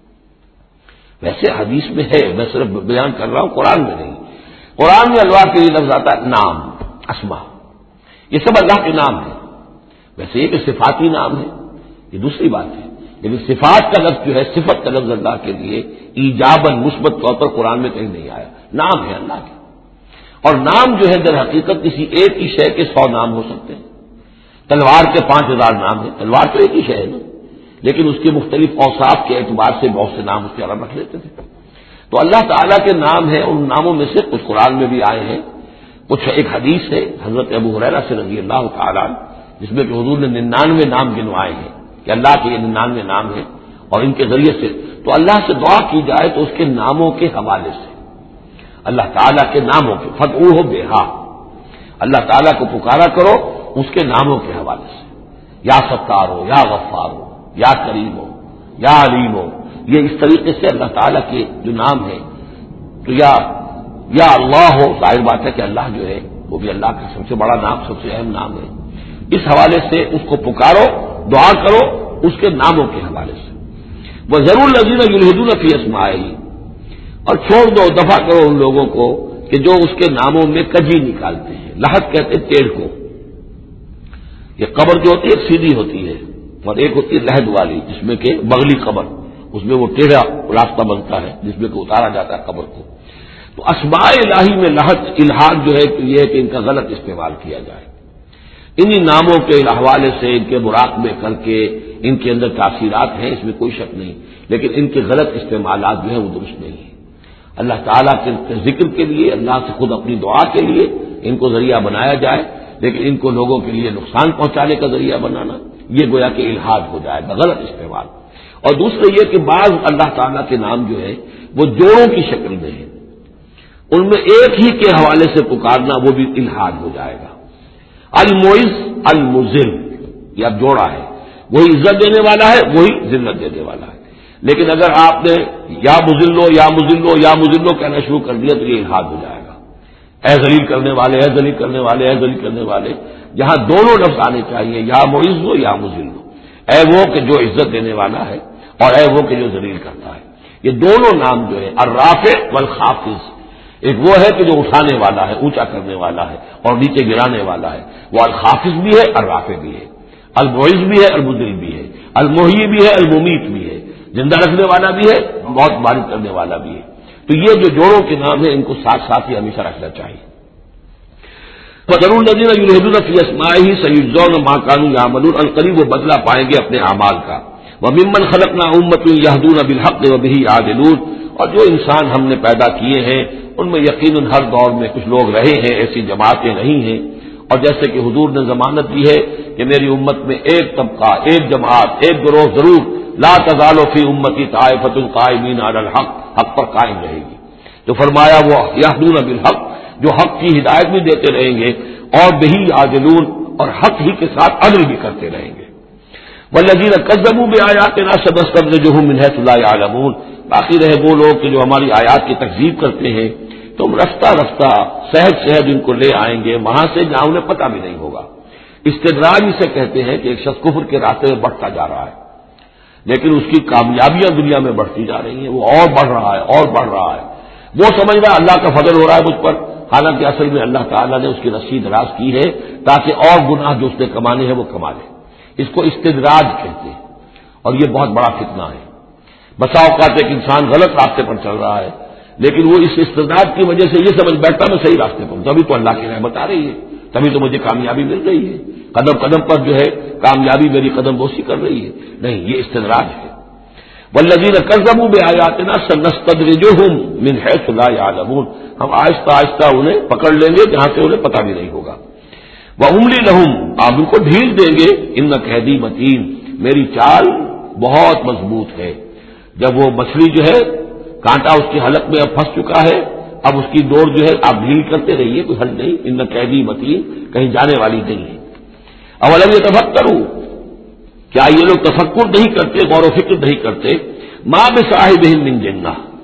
ویسے حدیث میں ہے، میں صرف بیان کر رہا ہوں، قرآن میں نہیں۔ قرآن میں اللہ کے لیے لفظ آتا ہے نام، اسما، یہ سب اللہ کے نام ہیں، ویسے یہ کہ صفاتی نام ہے یہ دوسری بات ہے، لیکن صفات کا لفظ جو ہے، صفت کا لفظ اللہ کے لیے ایجاباً مثبت طور پر قرآن میں کہیں نہیں آیا، نام ہے اللہ کے۔ اور نام جو ہے در حقیقت کسی ایک ہی شے کے 100 نام ہو سکتے ہیں، تلوار کے 5000 نام ہیں، تلوار تو ایک ہی شے ہے نا، لیکن اس کے مختلف اوصاف کے اعتبار سے بہت سے نام اس کے عرب رکھ لیتے تھے۔ تو اللہ تعالیٰ کے نام ہیں، ان ناموں میں سے کچھ قرآن میں بھی آئے ہیں، کچھ ایک حدیث ہے حضرت ابو ہریرہ سے رضی اللہ تعالیٰ عنہ، جس میں کہ حضور نے 99 نام گنوائے ہیں کہ اللہ کے یہ 99 نام ہیں، اور ان کے ذریعے سے تو اللہ سے دعا کی جائے تو اس کے ناموں کے حوالے سے، اللہ تعالیٰ کے ناموں کے، فادعوہ بہا، اللہ تعالیٰ کو پکارا کرو اس کے ناموں کے حوالے سے، یا ستار ہو، یا غفار ہو، یا کریم ہو، یا علیم ہو، یہ اس طریقے سے اللہ تعالیٰ کے جو نام ہیں، تو یا اللہ ہو، ظاہر بات ہے کہ اللہ جو ہے وہ بھی اللہ کا سب سے بڑا نام، سب سے اہم نام ہے، اس حوالے سے اس کو پکارو، دعا کرو اس کے ناموں کے حوالے سے۔ وَذَرُوا الَّذِينَ يُلْحِدُونَ فِي أَسْمَائِهِ، اور چھوڑ دو، دفع کرو ان لوگوں کو کہ جو اس کے ناموں میں کجی نکالتے ہیں، لحد کہتے ہیں ٹیڑھ کو، یہ قبر جو ہوتی ہے ایک سیدھی ہوتی ہے اور ایک ہوتی ہے لحد والی، جس میں کہ بغلی قبر، اس میں وہ ٹیڑھا راستہ بنتا ہے جس میں کہ اتارا جاتا ہے قبر کو۔ تو اسماء الہی میں لحد، الحاد جو ہے کہ یہ ہے کہ ان کا غلط استعمال کیا جائے، انہی ناموں کے حوالے سے ان کے مراقبے کر کے ان کے اندر تاثیرات ہیں، اس میں کوئی شک نہیں، لیکن ان کے غلط استعمالات جو ہیں وہ درست نہیں ہیں۔ اللہ تعالیٰ کے ذکر کے لیے، اللہ سے خود اپنی دعا کے لیے ان کو ذریعہ بنایا جائے، لیکن ان کو لوگوں کے لیے نقصان پہنچانے کا ذریعہ بنانا یہ گویا کہ الحاد ہو جائے گا، غلط استعمال۔ اور دوسرا یہ کہ بعض اللہ تعالیٰ کے نام جو ہے وہ جوڑوں کی شکل میں ہیں، ان میں ایک ہی کے حوالے سے پکارنا وہ بھی الحاد ہو جائے گا۔ المعز، المذل، یہ اب جوڑا ہے، وہی عزت دینے والا ہے، وہی ذلت دینے والا ہے، لیکن اگر آپ نے یا مذلو یا مذلو یا مذلو کہنا شروع کر دیا تو یہ الحاد ہو جائے گا۔ اے ذلیل کرنے والے، اے ذلیل کرنے والے، اے ذلیل کرنے والے، جہاں دونوں لفظ آنے چاہیے، یا معز ہو یا مذل ہو، اے وہ کہ جو عزت دینے والا ہے اور اے وہ کہ جو ذلیل کرتا ہے۔ یہ دونوں نام جو ہے الرافع والخافض، ایک وہ ہے کہ جو اٹھانے والا ہے، اونچا کرنے والا ہے اور نیچے گرانے والا ہے، وہ الخافض بھی ہے، الرافع بھی ہے، المعز بھی ہے، المذل بھی ہے، المحیی بھی ہے، الممیت بھی ہے، زندہ رکھنے والا بھی ہے، موت باری کرنے والا بھی ہے۔ تو یہ جو جوڑوں کے نام ہیں ان کو ساتھ ساتھ ہی ہمیشہ رکھنا چاہیے۔ فَذَرُوا الَّذِينَ يُلْحِدُونَ فِي أَسْمَائِهِ سَيُجْزَوْنَ مَا كَانُوا يَعْمَلُونَ، ان قریب وہ بدلہ پائیں گے اپنے اعمال کا۔ وَمِمَّنْ خَلَقْنَا أُمَّةً يَهْدُونَ بِالْحَقِّ وَبِهِ يَعْدِلُونَ، اور جو انسان ہم نے پیدا کیے ہیں ان میں یقیناً ہر دور میں کچھ لوگ رہے ہیں، ایسی جماعتیں نہیں ہیں، اور جیسے کہ حضور نے ضمانت دی ہے کہ میری امت میں ایک طبقہ، ایک جماعت، ایک گروہ ضرور، لا تزال فی امتی طائفۃ قائمین علی الحق، حق پر قائم رہے گی۔ تو فرمایا وہ یہدون بالحق، جو حق کی ہدایت بھی دیتے رہیں گے اور بہی یعدلون، اور حق ہی کے ساتھ عدل بھی کرتے رہیں گے۔ والذین کذبوا بآیاتنا سنستدرجهم من حیث لا یعلمون، باقی رہے وہ لوگ کہ جو ہماری آیات کی تکذیب کرتے ہیں، تم رفتہ رفتہ سہج سہج ان کو لے آئیں گے وہاں سے جہاں انہیں پتہ بھی نہیں ہوگا۔ استدراج اسے کہتے ہیں کہ ایک شخص کفر کے راستے میں بڑھتا جا رہا ہے، لیکن اس کی کامیابیاں دنیا میں بڑھتی جا رہی ہیں، وہ اور بڑھ رہا ہے اور بڑھ رہا ہے، وہ سمجھ رہا ہے اللہ کا فضل ہو رہا ہے مجھ پر، حالانکہ اصل میں اللہ تعالیٰ نے اس کی رسی دراز کی ہے تاکہ اور گناہ جو اس نے کمانے ہیں وہ کما لے۔ اس کو استدراج کہتے ہیں، اور یہ بہت بڑا فتنہ ہے۔ بسا اوقات ایک انسان غلط راستے پر چل رہا ہے، لیکن وہ اس استدراج کی وجہ سے یہ سمجھ بیٹھتا میں صحیح راستے پر ہوں، تبھی تو اللہ کی رحمت آ رہی ہے، تبھی تو مجھے کامیابی مل رہی ہے، قدم قدم پر جو ہے کامیابی میری قدم بوسی کر رہی ہے۔ نہیں، یہ استدراج ہے۔ والذین کذبوا بآیاتنا سنستدرجهم من حیث لا یعلمون، ہم آہستہ آہستہ انہیں پکڑ لیں گے جہاں سے انہیں پتہ بھی نہیں ہوگا۔ واملی لهم، آپ ان کو ڈھیل دیں گے، ان کیدی متین، میری چال بہت مضبوط ہے۔ جب وہ مچھلی جو ہے کانٹا اس کے حلق میں اب پھنس چکا ہے، اب اس کی ڈور جو ہے آپ ڈھیل کرتے رہیے، کوئی حل نہیں، ان قیدی متین، کہیں جانے والی نہیں ہے۔ اولم یتفکروا، کیا یہ لوگ تفکر نہیں کرتے، غور و فکر نہیں کرتے، ما بصاحبہم من جنہ،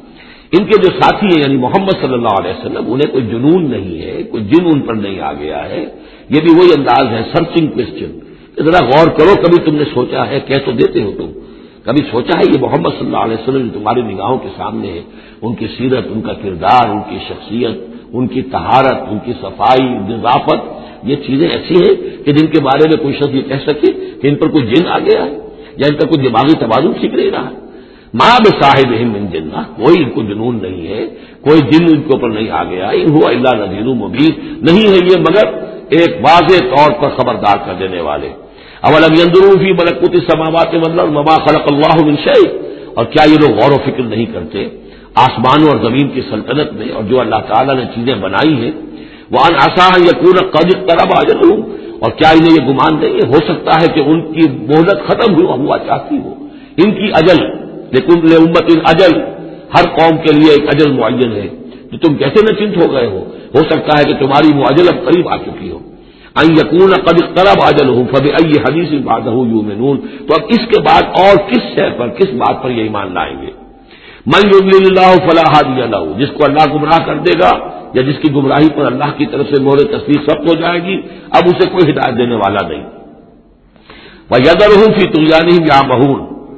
ان کے جو ساتھی ہیں یعنی محمد صلی اللہ علیہ وسلم، انہیں کوئی جنون نہیں ہے، کوئی جن ان پر نہیں آ گیا ہے. یہ بھی وہی انداز ہے سرچنگ کوشچن، ذرا غور کرو، کبھی تم نے سوچا ہے، کہہ تو دیتے ہو تم، کبھی سوچا ہے یہ محمد صلی اللہ علیہ وسلم جو تمہاری نگاہوں کے سامنے ہے، ان کی سیرت، ان کا کردار، ان کی شخصیت، ان کی طہارت، ان کی صفائی، نظافت، یہ چیزیں ایسی ہیں کہ جن کے بارے میں کوئی شخص یہ کہہ سکے کہ ان پر کوئی جن آ گیا ہے یا ان کا کوئی دماغی توازن ٹھیک نہیں رہا ہے. ماں بصاحبہم من جنہ، کوئی ان کو جنون نہیں ہے، کوئی جن ان کے اوپر نہیں آ گیا. ان ہوا الا نذیر مبین، نہیں ہے یہ مگر ایک واضح طور پر خبردار کر دینے والے. اولم ينظروا فی ملکوت السماوات والارض وما خلق اللہ من شیء، اور کیا یہ لوگ غور و فکر نہیں کرتے آسمانوں اور زمین کی سلطنت میں اور جو اللہ تعالیٰ نے چیزیں بنائی ہیں. وان عسى ان يكون قد اقترب اجلهم، اور کیا انہیں یہ گمان نہیں ہے، ہو سکتا ہے کہ ان کی مہلت ختم ہوا چاہتی ہو، ان کی اجل، لکل امت اجل، ہر قوم کے لیے ایک اجل معین ہے، تو تم کیسے نچنت ہو گئے ہو سکتا ہے کہ تمہاری وہ اجل اب قریب آ چکی ہو. ان یکون قد اقترب اجلهم فبأي حدیث بعده یؤمنون، تو اب اس کے بعد اور کس شے پر، کس بات پر یہ ایمان لائیں گے. من یضلل اللہ فلا ہادی له، جس کو اللہ گمراہ کر دے گا یا جس کی گمراہی پر اللہ کی طرف سے مہر تصدیق ثبت ہو جائے گی، اب اسے کوئی ہدایت دینے والا نہیں. وَيَذَرُهُمْ فِي طُغْيَانِهِمْ يَعْمَهُونَ،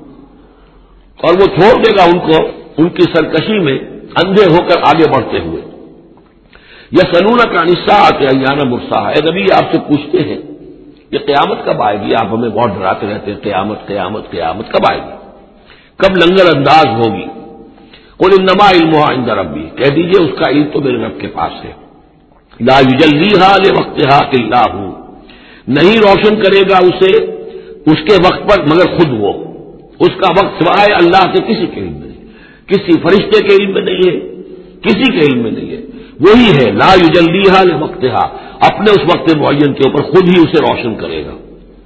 اور وہ چھوڑ دے گا ان کو ان کی سرکشی میں اندھے ہو کر آگے بڑھتے ہوئے. یسألونک عن الساعة ایان مرساها، اے نبی آپ سے پوچھتے ہیں یہ قیامت کب آئے گی، آپ ہمیں بہت ڈراتے رہتے ہیں قیامت قیامت قیامت کب آئے گی، کب لنگر انداز ہوگی. قل انما علمها عند ربی، کہہ دیجئے اس کا علم تو میرے رب کے پاس ہے. لا یجلیھا لوقتھا الا ہو، نہیں روشن کرے گا اسے اس کے وقت پر مگر خود وہ، اس کا وقت سوائے اللہ کے کسی کے علم میں نہیں، کسی فرشتے کے علم میں نہیں ہے، کسی کے علم میں نہیں ہے. وہی ہے لا یجلیھا لوقتھا، اپنے اس وقت معین کے اوپر خود ہی اسے روشن کرے گا.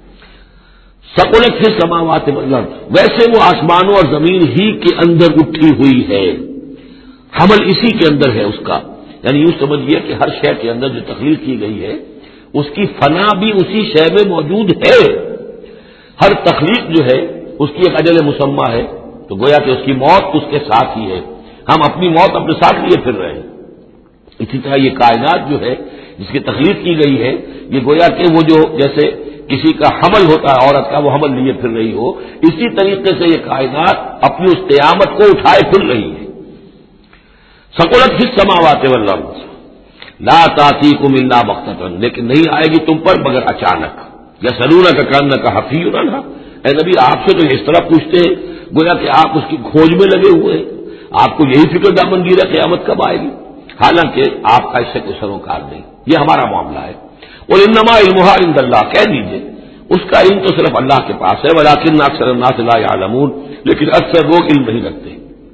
ثقلت فی السماوات والارض، ویسے وہ آسمانوں اور زمین ہی کے اندر اٹھی ہوئی ہے، حمل اسی کے اندر ہے اس کا. یعنی یوں سمجھیے کہ ہر شے کے اندر جو تخلیق کی گئی ہے اس کی فنا بھی اسی شے میں موجود ہے. ہر تخلیق جو ہے اس کی ایک اجل مسمى ہے، تو گویا کہ اس کی موت اس کے ساتھ ہی ہے، ہم اپنی موت اپنے ساتھ لیے پھر رہے ہیں. اسی طرح یہ کائنات جو ہے جس کی تخلیق کی گئی ہے، یہ گویا کہ وہ جو جیسے کسی کا حمل ہوتا ہے، عورت کا وہ حمل لیے پھر رہی ہو، اسی طریقے سے یہ کائنات اپنی اس قیامت کو اٹھائے پھر رہی ہے. ثقلت فی السماوات والارض لا تأتیکم الا بغتۃ، لیکن نہیں آئے گی تم پر مگر اچانک. یسألونک کأنک حفی عنہا، اے نبی آپ سے تو اس طرح پوچھتے ہیں گویا کہ آپ اس کی کھوج میں لگے ہوئے ہیں، آپ کو یہی فکر دامنگیر ہے قیامت کب آئے گی، حالانکہ آپ کا اس سے کوئی سروکار نہیں، یہ ہمارا معاملہ ہے. اور انما علمها عند اللہ، کہہ دیجئے اس کا علم تو صرف اللہ کے پاس ہے، ولکن اکثر الناس لا يعلمون، لیکن اکثر لوگ علم نہیں رکھتے.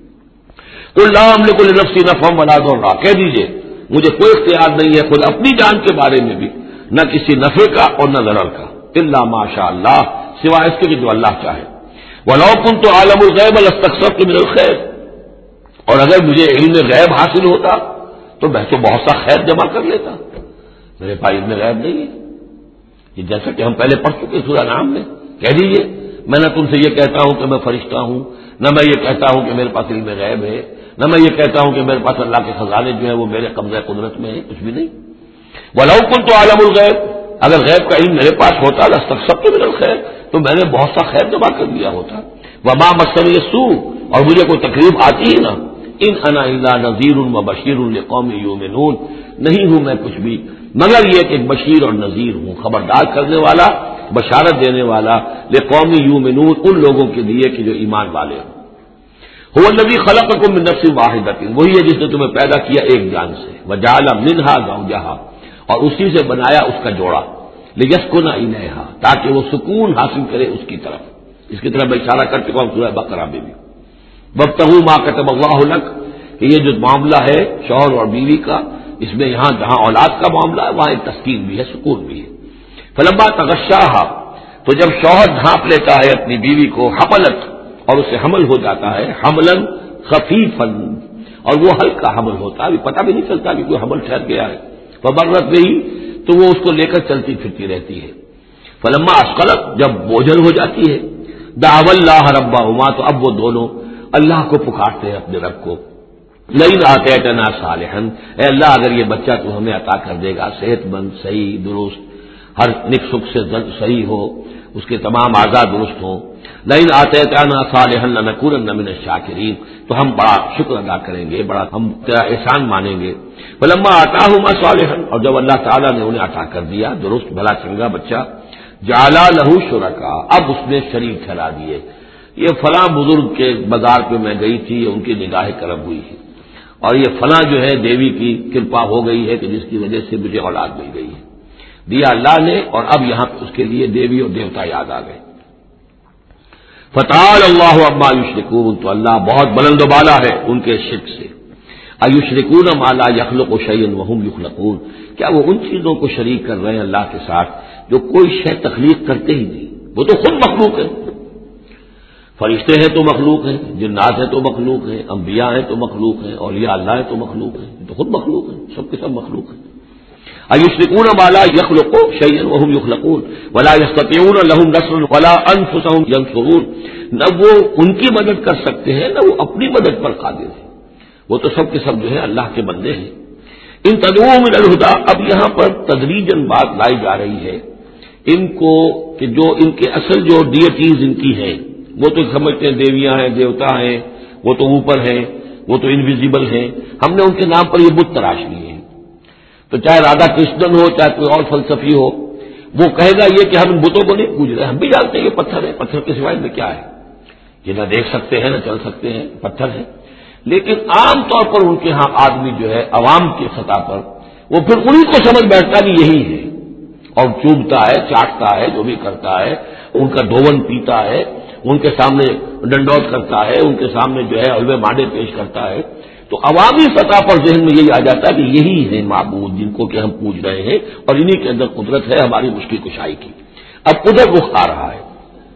قل لا املک لنفسی نفعا ولا ضرا، کہہ دیجئے مجھے کوئی اختیار نہیں ہے خود اپنی جان کے بارے میں بھی، نہ کسی نفع کا اور نہ ضرر کا، الا ما شاء اللہ، سوائے اس کے کہ جو اللہ چاہے. ولو كنت اعلم الغیب لاستكثرت من الخير، اور اگر مجھے علم غیب حاصل ہوتا تو میں تو بہت سا خیر جمع کر لیتا، میرے پاس علم غیب نہیں ہے. یہ جیسا کہ ہم پہلے پڑھ چکے سورہ نام میں، کہہ دیجئے میں نہ تم سے یہ کہتا ہوں کہ میں فرشتہ ہوں، نہ میں یہ کہتا ہوں کہ میرے پاس علم غیب ہے، نہ میں یہ کہتا ہوں کہ میرے پاس اللہ کے خزانے جو ہیں وہ میرے قبضہ قدرت میں ہیں، کچھ بھی نہیں. وَلَوْ كُنْتُ أَعْلَمُ الْغَيْبَ، اگر غیب کا علم میرے پاس ہوتا لَاسْتَكْثَرْتُ مِنَ الْخَيْرِ، تو میں نے بہت سا خیر جمع کر دیا ہوتا. وَمَا مَسَّنِيَ السُّوءُ، اور مجھے کوئی تکلیف آتی ہی نہ. إِنْ أَنَا إِلَّا نَذِيرٌ وَبَشِيرٌ لِقَوْمٍ يُؤْمِنُونَ، نہیں ہوں میں کچھ بھی مگر یہ کہ ایک بشیر اور نذیر ہوں، خبردار کرنے والا، بشارت دینے والا، لقوم یؤمنون، ان لوگوں کے لیے کہ جو ایمان والے ہوں. هو الذی خلقکم من نفس واحدۃ، وہی ہے جس نے تمہیں پیدا کیا ایک جان سے، وجعل منها زوجها، اور اسی سے بنایا اس کا جوڑا، لیسکن الیہا، تاکہ وہ سکون حاصل کرے اس کی طرف. اس کی طرف میں اشارہ کر چکا ہوں سورہ بقرہ میں بھی. وابتغوا ما كتب اللہ لک، کہ یہ جو معاملہ ہے شوہر اور بیوی کا، اس میں یہاں جہاں اولاد کا معاملہ ہے وہاں ایک تسکین بھی ہے، سکون بھی ہے. فلما تغشاها، تو جب شوہر ڈھانپ لیتا ہے اپنی بیوی کو، حملت، اور اسے حمل ہو جاتا ہے، حملا خفیفا، اور وہ ہلکا حمل ہوتا ہے، ابھی پتہ بھی نہیں چلتا کہ کوئی حمل ٹھہر گیا ہے. فمرت به، تو وہ اس کو لے کر چلتی پھرتی رہتی ہے. فلما اثقلت، جب بوجھل ہو جاتی ہے، دعوا اللہ ربہما، تو اب وہ دونوں اللہ کو پکارتے ہیں اپنے رب کو. لئن آتیتنا صالحا، اے اللہ اگر یہ بچہ تو ہمیں عطا کر دے گا صحت مند، صحیح، درست، ہر نک سکھ سے صحیح ہو، اس کے تمام اعضاء درست ہوں، لئن آتیتنا صالحا لنکونن من الشاکرین، تو ہم بڑا شکر ادا کریں گے، بڑا ہم تیرا احسان مانیں گے۔ فلما آتاہما صالحا، اور جب اللہ تعالیٰ نے انہیں عطا کر دیا درست بھلا چنگا بچہ، جعلا لہ شرکا، اب اس نے شریک ٹھہرا دیے، یہ فلاں بزرگ کے مزار پہ میں گئی تھی، ان کی نگاہ کرم ہوئی ہے، اور یہ فلاں جو ہے دیوی کی کرپا ہو گئی ہے کہ جس کی وجہ سے مجھے اولاد مل گئی ہے، دیا اللہ نے، اور اب یہاں اس کے لیے دیوی اور دیوتا یاد آ گئے۔ فتعالی اللہ عما یشرکون، تو اللہ بہت بلند و بالا ہے ان کے شرک سے۔ ایشرکون ما لا یخلق شیئا وهم یخلقون، کیا وہ ان چیزوں کو شریک کر رہے ہیں اللہ کے ساتھ جو کوئی شے تخلیق کرتے ہی نہیں، وہ تو خود مخلوق ہے، فرشتے ہیں تو مخلوق ہیں، جنات ہیں تو مخلوق ہیں، انبیاء ہیں تو مخلوق ہیں، اولیاء اللہ ہیں تو مخلوق ہیں، تو خود مخلوق ہیں، سب کے سب مخلوق ہیں۔ ایشرکون ما لا یخلق شیئا وهم یخلقون ولا یستطیعون لهم نصرا ولا انفسهم ینصرون، نہ وہ ان کی مدد کر سکتے ہیں نہ وہ اپنی مدد پر قادر ہیں، وہ تو سب کے سب جو ہے اللہ کے بندے ہیں۔ ان تدعو من الہدی، اب یہاں پر تدریجاً بات لائی جا رہی ہے ان کو کہ جو ان کے اصل جو ڈیٹیز ان کی ہیں، وہ تو سمجھتے ہیں دیویاں ہیں، دیوتا ہیں، وہ تو اوپر ہیں، وہ تو انویزیبل ہیں، ہم نے ان کے نام پر یہ بت تراش لیے ہیں، تو چاہے رادھا کرشنن ہو چاہے کوئی اور فلسفی ہو، وہ کہے گا یہ کہ ہم ان بتوں کو نہیں پوج رہے، ہم بھی جانتے ہیں یہ پتھر ہے، پتھر کے سوائے میں کیا ہے، یہ نہ دیکھ سکتے ہیں نہ چل سکتے ہیں، پتھر ہے، لیکن عام طور پر ان کے ہاں آدمی جو ہے عوام کی سطح پر وہ پھر انہیں کو سمجھ بیٹھتا کہ یہی ہے، اور چوبتا ہے، چاٹتا ہے، جو بھی کرتا ہے، ان کا دھون پیتا ہے، ان کے سامنے ڈنڈوت کرتا ہے، ان کے سامنے جو ہے حلوے مانڈے پیش کرتا ہے، تو عوامی سطح پر ذہن میں یہی آ جاتا ہے کہ یہی ہے معبود جن کو کہ ہم پوج رہے ہیں، اور انہی کے اندر قدرت ہے ہماری مشکل کشائی کی۔ اب ادھر رخ آ رہا ہے،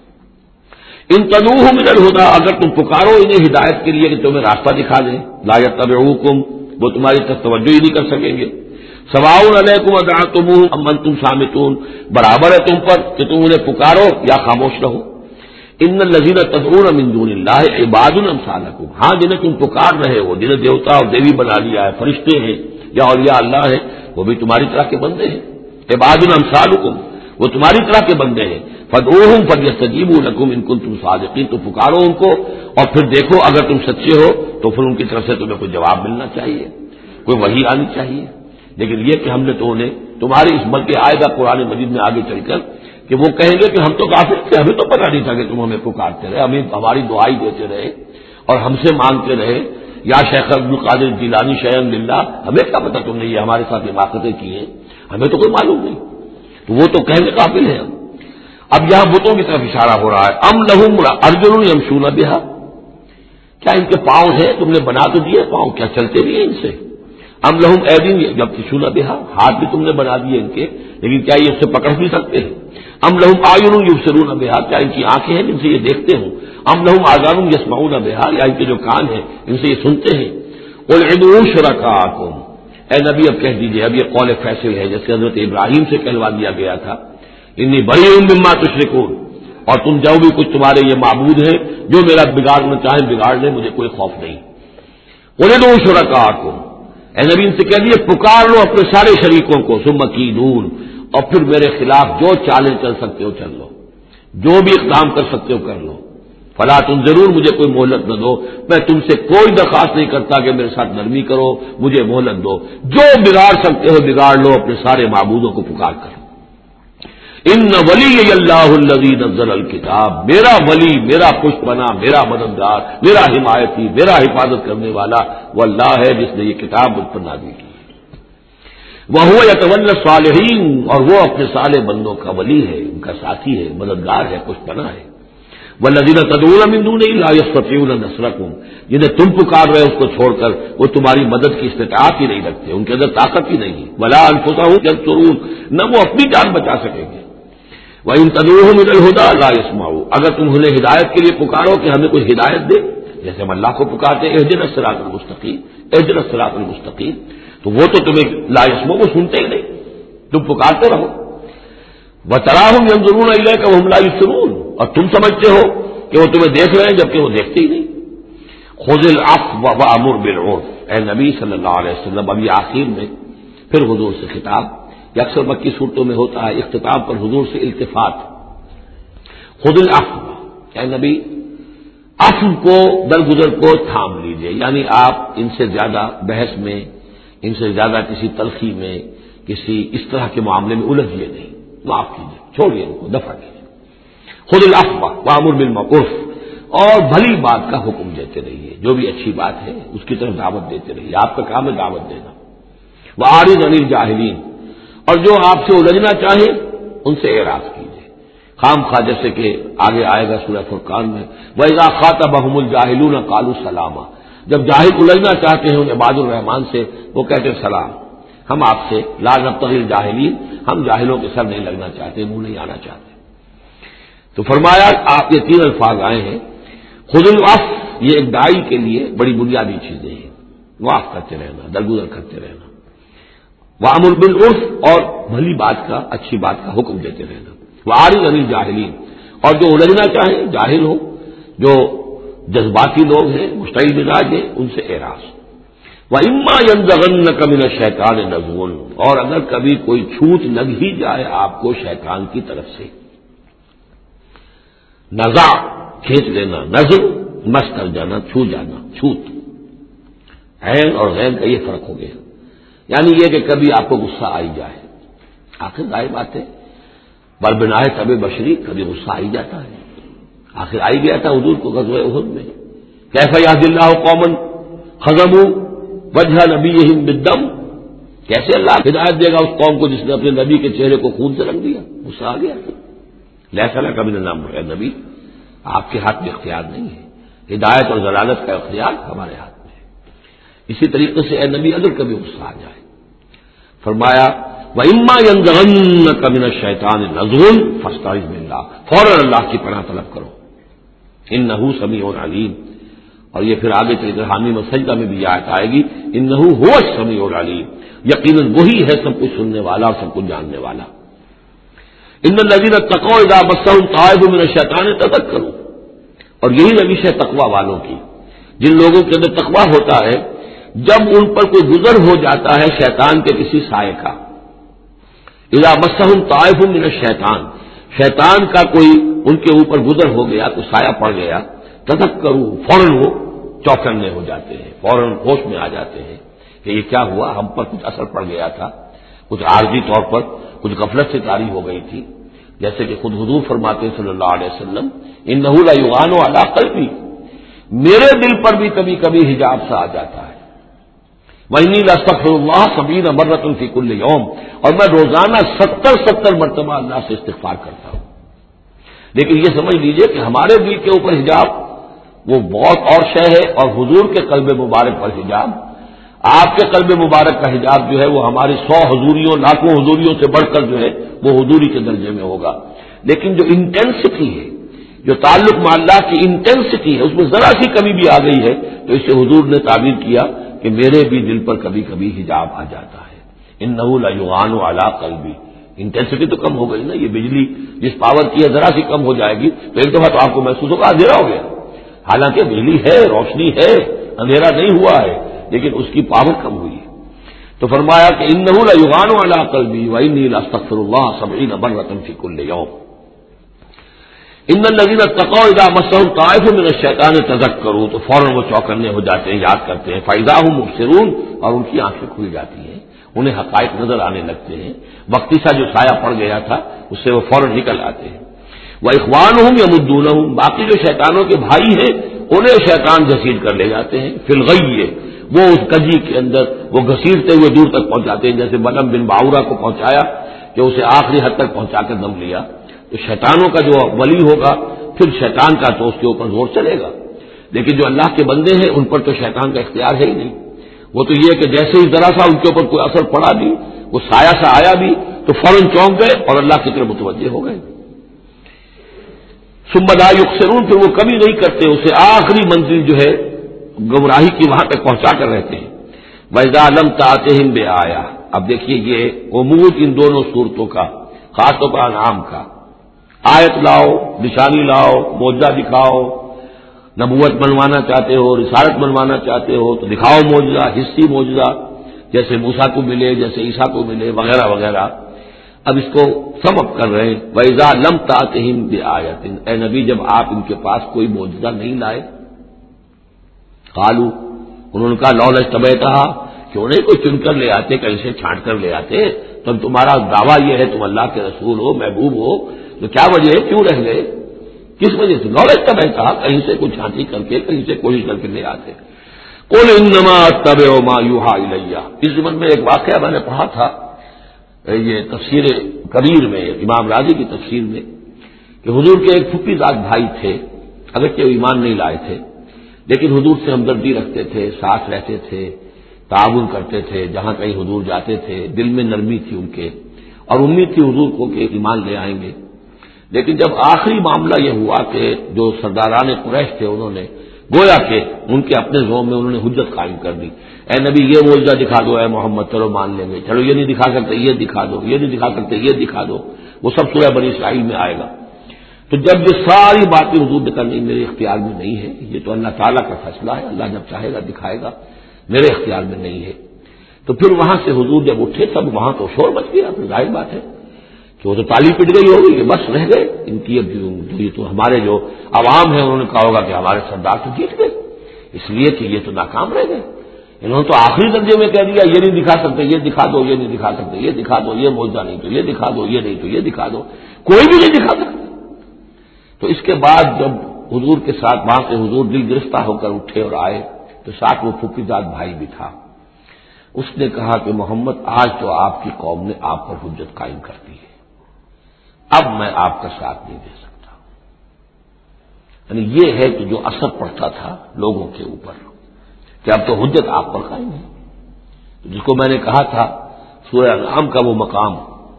ان تدعوهم من الہدی، اگر تم پکارو انہیں ہدایت کے لیے کہ تمہیں راستہ دکھا دیں، لا یتبعوکم، وہ تمہاری طرف توجہ ہی نہیں کر سکیں گے، سواء علیکم ادعوتموہم ام انتم صامتون، برابر ہے تم پر کہ تم انہیں پکارو یا خاموش رہو۔ ان الذین تدعون من دون اللہ عباد امثالکم، ہاں جنہیں تم پکار رہے ہو، جنہیں دیوتا اور دیوی بنا لیا ہے، فرشتے ہیں یا اولیاء اللہ ہیں، وہ بھی تمہاری طرح کے بندے ہیں، عباد امثالکم، وہ تمہاری طرح کے بندے ہیں، فادعوہم فلیستجیبوا لکم ان کنتم صادقین، تو پکارو ان کو اور پھر دیکھو اگر تم سچے ہو تو پھر ان کی طرف سے تمہیں کوئی جواب ملنا چاہیے، کوئی وحی آنی چاہیے۔ لیکن یہ کہ ہم نے تو انہیں تمہاری اس بلکہ آئے گا قرآن مجید میں آگے چل کر کہ وہ کہیں گے کہ ہم تو کافر تھے، ہمیں تو پتہ نہیں تھا کہ تم ہمیں پکارتے رہے، ہمیں ہماری دعائی دیتے رہے اور ہم سے مانگتے رہے، یا شیخ عبد القادر جیلانی شیئا للہ، ہمیں کیا پتہ تم نے یہ ہمارے ساتھ حماقتیں کی ہیں، ہمیں تو کوئی معلوم نہیں، تو وہ تو کہیں گے قافل ہیں ہم۔ اب یہاں بتوں کی طرف اشارہ ہو رہا ہے، ام لہم ارجل یمشون بہا، کیا ان کے پاؤں ہیں، تم نے بنا تو دیے پاؤں، کیا چلتے بھی ہیں ان سے؟ ام لہم ایدین یبطشون بہا، ہاتھ بھی تم نے بنا دیے ان کے، لیکن کیا یہ اس سے پکڑ بھی سکتے ہیں؟ ام لہم اعین یبصرون بہا، کیا ان کی آنکھیں ہیں جن سے یہ دیکھتے ہوں؟ ام لہم آذان یسمعون بہا، یا ان کے جو کان ہیں ان سے یہ سنتے ہیں؟ قل ادعوا شرکاءکم، اے نبی اب کہہ دیجیے، اب یہ قول فیصل ہے جیسے حضرت ابراہیم سے کہلوا دیا گیا تھا، انی بریء مما تشرکون، اور تم جو بھی کچھ تمہارے یہ معبود ہیں جو میرا بگاڑنا چاہیں بگاڑ لیں، مجھے کوئی خوف نہیں۔ قل ادعوا شرکاءکم، اے نبی ان سے کہہ دیے پکار لو اپنے سارے شریکوں کو، ثم کیدون، اور پھر میرے خلاف جو چالیں چل سکتے ہو چل لو، جو بھی اقدام کر سکتے ہو کر لو، فلا تنظرون، مجھے کوئی مہلت نہ دو، میں تم سے کوئی درخواست نہیں کرتا کہ میرے ساتھ نرمی کرو، مجھے مہلت دو، جو بگاڑ سکتے ہو بگاڑ لو اپنے سارے معبودوں کو پکار کر۔ ان ولی اللہ الذی نزل الکتاب، میرا ولی، میرا پشت بنا، میرا مددگار، میرا حمایتی، میرا حفاظت کرنے والا وہ اللہ ہے جس نے یہ کتاب مجھ پر نازل کی، وہو یتولی الصالحین، اور وہ اپنے صالح بندوں کا ولی ہے، ان کا ساتھی ہے، مددگار ہے، پشت بنا ہے۔ والذین تدعون من دونہ لا یستطیعون نصرکم، جنہیں تم پکار رہے اس کو چھوڑ کر وہ تمہاری مدد کی استطاعت ہی نہیں رکھتے، ان کے اندر طاقت ہی نہیں ہے، ولا انفسهم ینصرون، نہ وہ اپنی جان بچا سکیں گے۔ وَإِن تَدْعُوهُمْ إِلَى الْهُدَىٰ لَا يَسْمَعُونَ، اگر تم انہیں ہدایت کے لیے پکارو کہ ہمیں کوئی ہدایت دے، جیسے ہم اللہ کو پکارتے ہیں اهدنا الصراط المستقیم، اهدنا الصراط المستقیم، تو وہ تو تمہیں لا يسمعون، وہ سنتے ہی نہیں، تم پکارتے رہو۔ وَتَرَاهُمْ يَنظُرُونَ إِلَيْكَ وَهُمْ لَا يُبْصِرُونَ، اور تم سمجھتے ہو کہ وہ تمہیں دیکھ رہے ہیں جبکہ وہ دیکھتے ہی نہیں۔ خذ العفو وامر بالعرف، اے نبی صلی اللہ علیہ وسلم، ابھی آخر میں پھر حضور سے خطاب، یہ اکثر مکی صورتوں میں ہوتا ہے اختتام پر حضور سے التفات، خذ العفو، اے نبی عفو کو، درگزر کو تھام لیجئے، یعنی آپ ان سے زیادہ بحث میں، ان سے زیادہ کسی تلخی میں، کسی اس طرح کے معاملے میں الجھیے نہیں، معاف کیجیے، چھوڑیے ان کو، دفع کیجیے۔ خذ العفو وامر بالمعروف، اور بھلی بات کا حکم دیتے رہیے، جو بھی اچھی بات ہے اس کی طرف دعوت دیتے رہیے، آپ کا کام ہے دعوت دینا۔ وَأَعْرِضْ عَنِ الْجَاهِلِينَ، اور جو آپ سے الجھنا چاہے ان سے اعراض کیجیے، خام خواہ، جیسے کہ آگے آئے گا سورہ فرقان میں، وَإِذَا خَاطَبَهُمُ الْجَاهِلُونَ قَالُوا سَلَامًا، جب جاہل الجھنا چاہتے ہیں ان عباد الرحمان سے، وہ کہتے ہیں سلام، ہم آپ سے لا نبتغي الجاہلین، ہم جاہلوں کے سر نہیں لگنا چاہتے، منہ نہیں آنا چاہتے۔ تو فرمایا آپ یہ تین الفاظ آئے ہیں، خذ العفو، یہ ایک داعی کے لیے بڑی بنیادی چیزیں ہیں، معاف کرتے رہنا، درگزر کرتے رہنا، وامر بالعرف، اور بھلی بات کا، اچھی بات کا حکم دیتے رہنا، وَأَعْرِضْ عَنِ الْجَاهِلِينَ، اور جو الجھنا چاہیں، جاہل ہو، جو جذباتی لوگ ہیں، مشتعل مزاج ہیں، ان سے اعراض۔ وَإِمَّا يَنزَغَنَّكَ مِنَ الشَّيْطَانِ نَزْغٌ، اور اگر کبھی کوئی چھوٹ لگ ہی جائے آپ کو شیطان کی طرف سے، نزع کھینچ لینا، نزع مس کر جانا، چھو جانا، چھوت، عین اور غین کا یہ فرق ہو گیا، یعنی یہ کہ کبھی آپ کو غصہ آئی جائے، آخر ظاہر بات ہے بربناہ طب بشری، کبھی غصہ آئی جاتا ہے، آخر آئی گیا تھا حضور کو غزوہ احد میں، کیف یہدی اللہ قوما خضبوا وجہ نبیہم بالدم، کیسے اللہ ہدایت دے گا اس قوم کو جس نے اپنے نبی کے چہرے کو خون سے رنگ دیا، غصہ آ گیا۔ لیس لک من الامر، اے نبی آپ کے ہاتھ میں اختیار نہیں ہے، ہدایت اور ضلالت کا اختیار ہمارے ہاتھ میں ہے۔ اسی طریقے سے اے نبی اگر کبھی غصہ آ جائے، فرمایا وَإِمَّا يَنزَغَنَّكَ مِنَ الشَّيْطَانِ نَزْغٌ فَاسْتَعِذْ بِاللَّهِ، فوراً اللہ کی پناہ طلب کرو، إِنَّهُ سَمِيعٌ عَلِيمٌ، اور یہ پھر آگے چل کر حامیم السجدہ میں بھی آیت آئے گی، إِنَّهُ هُوَ السَّمِيعُ الْعَلِيمُ، یقیناً وہی ہے سب کچھ سننے والا اور سب کچھ جاننے والا۔ إِنَّ الَّذِينَ اتَّقَوْا إِذَا مَسَّهُمْ طَائِفٌ مِّنَ الشَّيْطَانِ تَذَكَّرُوا، اور یہی روش ہے تقوی والوں کی، جن لوگوں کے اندر تقوی ہوتا ہے، جب ان پر کوئی گزر ہو جاتا ہے شیطان کے کسی سائے کا، اذا مسہم طائف من الشیطان، شیطان کا کوئی ان کے اوپر گزر ہو گیا، کوئی سایہ پڑ گیا، تذکروا، فوراً وہ چوکنے ہو جاتے ہیں، فوراً ہوش میں آ جاتے ہیں کہ یہ کیا ہوا، ہم پر کچھ اثر پڑ گیا تھا، کچھ عارضی طور پر کچھ غفلت سے طاری ہو گئی تھی، جیسے کہ خود حضور فرماتے ہیں صلی اللہ علیہ وسلم، انہ لیغان علی قلبی، میرے دل پر بھی کبھی کبھی حجاب سا آ جاتا ہے، وَإِنِّي لَأَسْتَغْفِرُ اللَّهَ 70 مرۃ فی کل یوم، اور میں روزانہ 70 مرتبہ اللہ سے استغفار کرتا ہوں۔ لیکن یہ سمجھ لیجئے کہ ہمارے دل کے اوپر حجاب وہ بہت اور شے ہے، اور حضور کے قلب مبارک پر حجاب، آپ کے قلب مبارک کا حجاب جو ہے وہ ہماری 100 حضوریوں، لاکھوں حضوریوں سے بڑھ کر جو ہے وہ حضوری کے درجے میں ہوگا، لیکن جو انٹینسٹی ہے، جو تعلق مع اللہ کی انٹینسٹی ہے، اس میں ذرا سی کمی بھی آ گئی ہے تو اسے حضور نے تعبیر کیا کہ میرے بھی دل پر کبھی کبھی حجاب آ جاتا ہے، انہ لیغان علی قلبی، انٹینسٹی تو کم ہو گئی نا، یہ بجلی جس پاور کی ہے ذرا سی کم ہو جائے گی تو ایک دفعہ تو آپ کو محسوس ہوگا اندھیرا ہو گیا، حالانکہ بجلی ہے، روشنی ہے، اندھیرا نہیں ہوا ہے، لیکن اس کی پاور کم ہوئی ہے۔ تو فرمایا کہ انہ لیغان علی قلبی وانی لاستغفر اللہ 70 مرۃ فی کل یوم۔ ان الذین اتقوا اذا مسهم طائف من الشیطان تذکروا، تو فوراً وہ چوکنے ہو جاتے ہیں، یاد کرتے ہیں، فاذا هم مبصرون، اور ان کی آنکھیں کھل جاتی ہیں، انہیں حقائق نظر آنے لگتے ہیں، وقتی سا جو سایہ پڑ گیا تھا اس سے وہ فوراً نکل آتے ہیں۔ واخوانهم یمدونهم، باقی جو شیطانوں کے بھائی ہیں انہیں شیطان گھسیٹ کر لے جاتے ہیں، فی الغی، وہ اس کجی کے اندر وہ گھسیٹتے ہوئے دور تک پہنچاتے ہیں، جیسے بلم بن باورا کو پہنچایا کہ اسے آخری حد تک پہنچا کر دم لیا، تو شیطانوں کا جو ولی ہوگا پھر شیطان کا تو اس کے اوپر زور چلے گا، لیکن جو اللہ کے بندے ہیں ان پر تو شیطان کا اختیار ہے ہی نہیں، وہ تو یہ کہ جیسے ہی ذرا سا ان کے اوپر کوئی اثر پڑا بھی، وہ سایہ سا آیا بھی تو فوراً چونک گئے اور اللہ کی طرف متوجہ ہو گئے۔ ثم لا یقصرون، پھر وہ کمی نہیں کرتے، اسے آخری منزل جو ہے گمراہی کی وہاں تک پہنچا کر رہتے ہیں۔ وَإِذَا لَمْ تَأْتِهِمْ بِآیَةٍ، اب دیکھیے یہ عمود ان دونوں صورتوں کا، خاص طور پر انعام کا، آیت لاؤ، نشانی لاؤ، معجزہ دکھاؤ، نبوت بنوانا چاہتے ہو، رسالت بنوانا چاہتے ہو تو دکھاؤ معجزہ، حصی معجزہ، جیسے موسیٰ کو ملے، جیسے عیسیٰ کو ملے، وغیرہ وغیرہ۔ اب اس کو سم اپ کر رہے ہیں، وَإِذَا لَمْ تَأْتِهِمْ بِآيَةٍ، اے نبی جب آپ ان کے پاس کوئی معجزہ نہیں لائے، قالوا، انہوں نے کہا لولا اجتبیتھا، کیوں نہیں کوئی چن کر لے آتے، کہیں سے چھانٹ کر لے آتے، تو تمہارا دعویٰ یہ ہے تم اللہ کے رسول ہو، محبوب ہو، تو کیا وجہ ہے، کیوں رہ گئے، کس وجہ سے؟ لولا اجتبیتھا، کہیں سے کوئی چھانٹی کر کے، کہیں سے کوشش کر کے لے آتے۔ قل انما اتبع ما یوحی الی، اس ضمن میں ایک واقعہ میں نے پڑھا تھا، یہ تفسیر کبیر میں، امام راضی کی تفسیر میں، کہ حضور کے ایک پھپھی زاد بھائی تھے، اگرچہ وہ ایمان نہیں لائے تھے، لیکن حضور سے ہمدردی رکھتے تھے، ساتھ رہتے تھے، تعاون کرتے تھے، جہاں کہیں حضور جاتے تھے، دل میں نرمی تھی ان کے، اور امید تھی حضور کو کہ ایمان لے آئیں گے۔ لیکن جب آخری معاملہ یہ ہوا کہ جو سرداران قریش تھے انہوں نے گویا کہ ان کے اپنے زوم میں انہوں نے حجت قائم کر دی، اے نبی یہ معجزہ دکھا دو، اے محمد چلو مان لیں گے، چلو یہ نہیں دکھا سکتے یہ دکھا دو، یہ نہیں دکھا سکتے یہ دکھا دو، وہ سب سورہ بنی اسرائیل میں آئے گا۔ تو جب یہ ساری باتیں حضور نے کہا نہیں میرے اختیار میں نہیں ہے، یہ تو اللہ تعالیٰ کا فیصلہ ہے، اللہ جب چاہے گا دکھائے گا، میرے اختیار میں نہیں ہے، تو پھر وہاں سے حضور جب اٹھے تب وہاں تو شور مچ گیا، پھر ظاہر بات ہے کہ وہ تو تالی پٹ گئی ہوگی کہ بس رہ گئے ان کی، اب یہ تو ہمارے جو عوام ہیں انہوں نے کہا ہوگا کہ ہمارے سردار تو جیت گئے، اس لیے کہ یہ تو ناکام رہ گئے، انہوں نے تو آخری درجے میں کہہ دیا یہ نہیں دکھا سکتے یہ دکھا دو، یہ نہیں دکھا سکتے یہ دکھا دو، یہ معجزہ نہیں تو یہ دکھا دو، یہ نہیں تو یہ دکھا دو، کوئی بھی نہیں دکھا سکتا۔ تو اس کے بعد جب حضور کے ساتھ وہاں سے حضور دل گرفتہ ہو کر اٹھے اور آئے تو ساتھ وہ پھوپھی زاد بھائی بھی تھا، اس نے کہا کہ محمد آج تو آپ کی قوم نے آپ پر حجت قائم کر دی ہے، اب میں آپ کا ساتھ نہیں دے سکتا۔ یعنی یہ ہے کہ جو اثر پڑتا تھا لوگوں کے اوپر کہ اب تو حجت آپ پر قائم ہے، جس کو میں نے کہا تھا سورہ انعام کا وہ مقام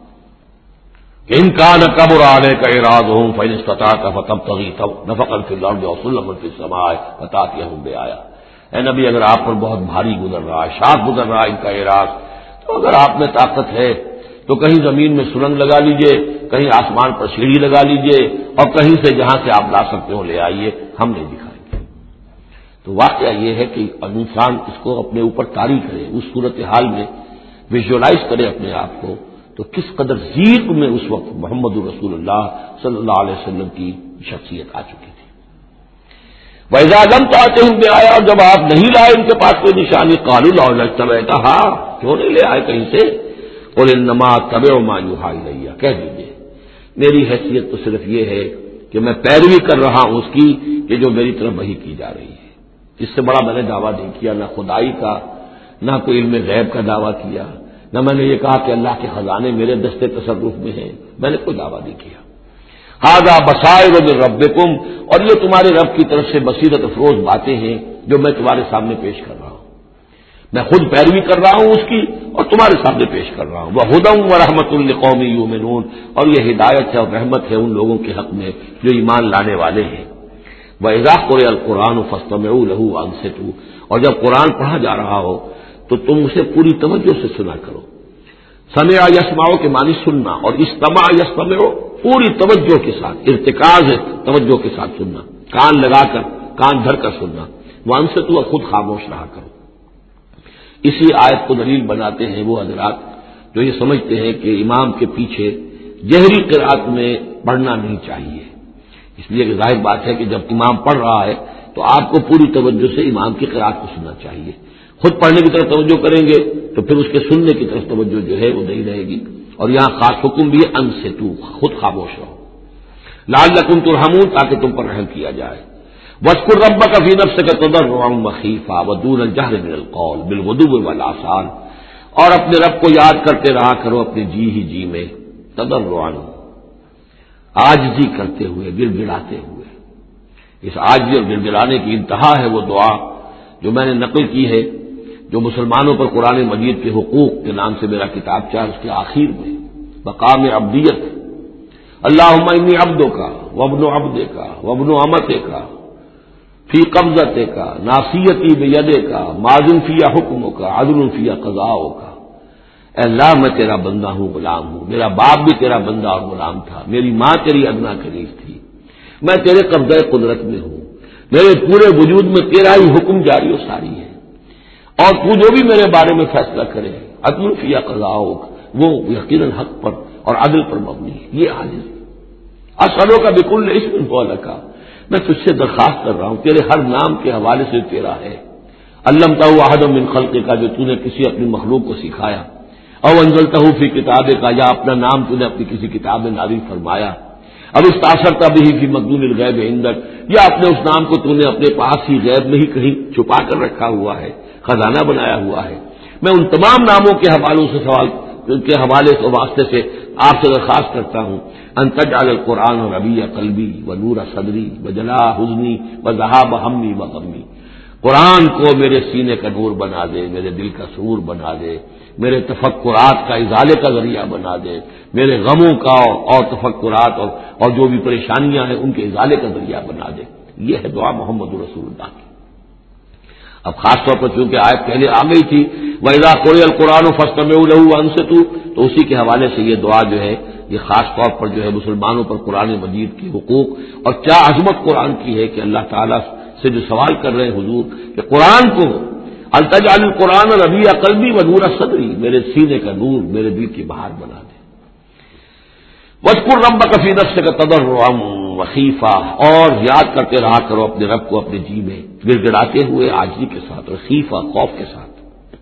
ان کان کبر علیک اعراضهم فإن استطعت فتبتغي نفقا في الارض وسلما في السماء فتأتيهم بآية، اے نبی اگر آپ پر بہت بھاری گزر رہا ہے، شاق گزر رہا ہے ان کا اعراض، تو اگر آپ میں طاقت ہے تو کہیں زمین میں سرنگ لگا لیجئے، کہیں آسمان پر سیڑھی لگا لیجئے، اور کہیں سے جہاں سے آپ لا سکتے ہو لے آئیے، ہم نہیں دکھائیں گے۔ تو واقعہ یہ ہے کہ انسان اس کو اپنے اوپر طاری کرے، اس صورتحال میں ویژولائز کرے اپنے آپ کو، تو کس قدر ضیق میں اس وقت محمد رسول اللہ صلی اللہ علیہ وسلم کی شخصیت آ چکی تھی۔ وَإِذَا لَمْ تَأْتِهِمْ بِآيَةٍ، اور جب آپ نہیں لائے ان کے پاس کوئی نشانی، قَالُوا لَوْلَا اجْتَبَيْتَهَا، کیوں نہیں لے آئے کہیں سے؟ قُلْ إِنَّمَا أَتَّبِعُ مَا يُوحَىٰ إِلَيَّ، کہہ دیجیے میری حیثیت تو صرف یہ ہے کہ میں پیروی کر رہا ہوں اس کی کہ جو میری طرف وحی کی جا رہی ہے، اس سے بڑا میں نے دعویٰ نہیں کیا، نہ خدائی کا، نہ کوئی علم غیب کا دعویٰ کیا، نہ میں نے یہ کہا کہ اللہ کے خزانے میرے دستے تصرف میں ہیں، میں نے کوئی دعویٰ نہیں کیا۔ ھذا بصائر من ربکم، اور یہ تمہارے رب کی طرف سے بصیرت افروز باتیں ہیں جو میں تمہارے سامنے پیش کر رہا ہوں، میں خود پیروی کر رہا ہوں اس کی اور تمہارے سامنے پیش کر رہا ہوں۔ وہدی ورحمۃ لقوم یؤمنون، اور یہ ہدایت ہے اور رحمت ہے ان لوگوں کے حق میں جو ایمان لانے والے ہیں۔ وَإِذَا قُرِئَ الْقُرْآنُ فَاسْتَمِعُوا لَهُ وَأَنصِتُوا، اور جب قرآن پڑھا جا رہا ہو تو تم اسے پوری توجہ سے سنا کرو۔ سمع یسمعو کے معنی سننا، اور استمع یستمعو پوری توجہ کے ساتھ، ارتکاز ہے توجہ کے ساتھ سننا، کان لگا کر کان دھر کر سننا، وانصتوا، اور خود خاموش رہا کرو۔ اسی آیت کو دلیل بناتے ہیں وہ حضرات جو یہ سمجھتے ہیں کہ امام کے پیچھے جہری قرأت میں پڑھنا نہیں چاہیے، اس لیے کہ ظاہر بات ہے کہ جب امام پڑھ رہا ہے تو آپ کو پوری توجہ سے امام کی قرأت کو سننا چاہیے، خود پڑھنے کی طرف توجہ کریں گے تو پھر اس کے سننے کی طرف توجہ جو ہے وہ نہیں رہے گی۔ اور یہاں خاص حکم بھی ہے انصتوا، خود خاموش رہو، لعلکم ترحمون، تاکہ تم پر رحم کیا جائے۔ واذکر ربک فی نفسک تضرعا وخیفا ودون الجہر من القول بالغدو والآصال، اور اپنے رب کو یاد کرتے رہا کرو اپنے جی ہی جی میں، تضرعا، عاجزی کرتے ہوئے، گڑ گڑاتے ہوئے۔ اس عاجزی اور گڑ گڑانے کی انتہا ہے وہ دعا جو میں نے نقل کی ہے، جو مسلمانوں پر قرآن مجید کے حقوق کے نام سے میرا کتاب چاہ اس کے آخر میں مقام عبدیت، اللہم انی عبدک وابن عبدک وابن امتک فی قبضتک ناصیتی بیدک ماض فی حکمک عدل فی قضاؤک، اے اللہ میں تیرا بندہ ہوں، غلام ہوں، میرا باپ بھی تیرا بندہ اور غلام تھا، میری ماں تیری ادنا کنیز تھی، میں تیرے قبضہ قدرت میں ہوں، میرے پورے وجود میں تیرا ہی حکم جاری و ساری ہے، اور تو جو بھی میرے بارے میں فیصلہ کرے عدل فی قضاؤک، وہ یقیناً حق پر اور عدل پر مبنی ہے۔ یہ عاجز اسالو کا بکل اسم هو لک، میں تجھ سے درخواست کر رہا ہوں تیرے ہر نام کے حوالے سے تیرا ہے، علمتہ احد من خلقک کا، جو تو نے کسی اپنی مخلوق کو سکھایا، او انزلتہ فی کتابک کا، یا اپنا نام تو نے اپنی کسی کتاب میں نازل فرمایا، اب استاثرت به فی مکنون الغیب عندک، یا اپنے اس نام کو تو نے اپنے پاس ہی غیب میں ہی کہیں چھپا کر رکھا ہوا ہے، خزانہ بنایا ہوا ہے۔ میں ان تمام ناموں کے حوالوں سے سوال کے حوالے سے واسطے سے آپ سے درخواست کرتا ہوں ان تجعل القرآن ربیع قلبی و نور صدری و جلاء حزنی و ذہاب ہمی و غمی، قرآن کو میرے سینے کا نور بنا دے، میرے دل کا سرور بنا دے، میرے تفکرات کا ازالے کا ذریعہ بنا دے، میرے غموں کا اور تفکرات اور جو بھی پریشانیاں ہیں ان کے ازالے کا ذریعہ بنا دے۔ یہ ہے دعا محمد رسول اللہ کی۔ اب خاص طور پر چونکہ آیت پہلے آ گئی تھی وَإِذَا قُرِئَ الْقُرْآنُ فَاسْتَمِعُوا لَهُ وَأَنصِتُوا، تو اسی کے حوالے سے یہ دعا جو ہے یہ خاص طور پر جو ہے مسلمانوں پر قرآن مجید کی حقوق اور کیا عظمت قرآن کی ہے کہ اللہ تعالیٰ سے جو سوال کر رہے ہیں حضور کہ قرآن کو التجعل القرآن ربیع قلبی و نور صدری، میرے سینے کا نور، میرے دل کی بہار بنا دے۔ وَاذْكُرْ رَبَّكَ فِي نَفْسِكَ تَضَرُّعًا وَخِيفَةً، اور یاد کرتے رہا کرو اپنے رب کو اپنے جی میں گڑ گڑاتے ہوئے عاجزی کے ساتھ، اور خیفہ خوف کے ساتھ،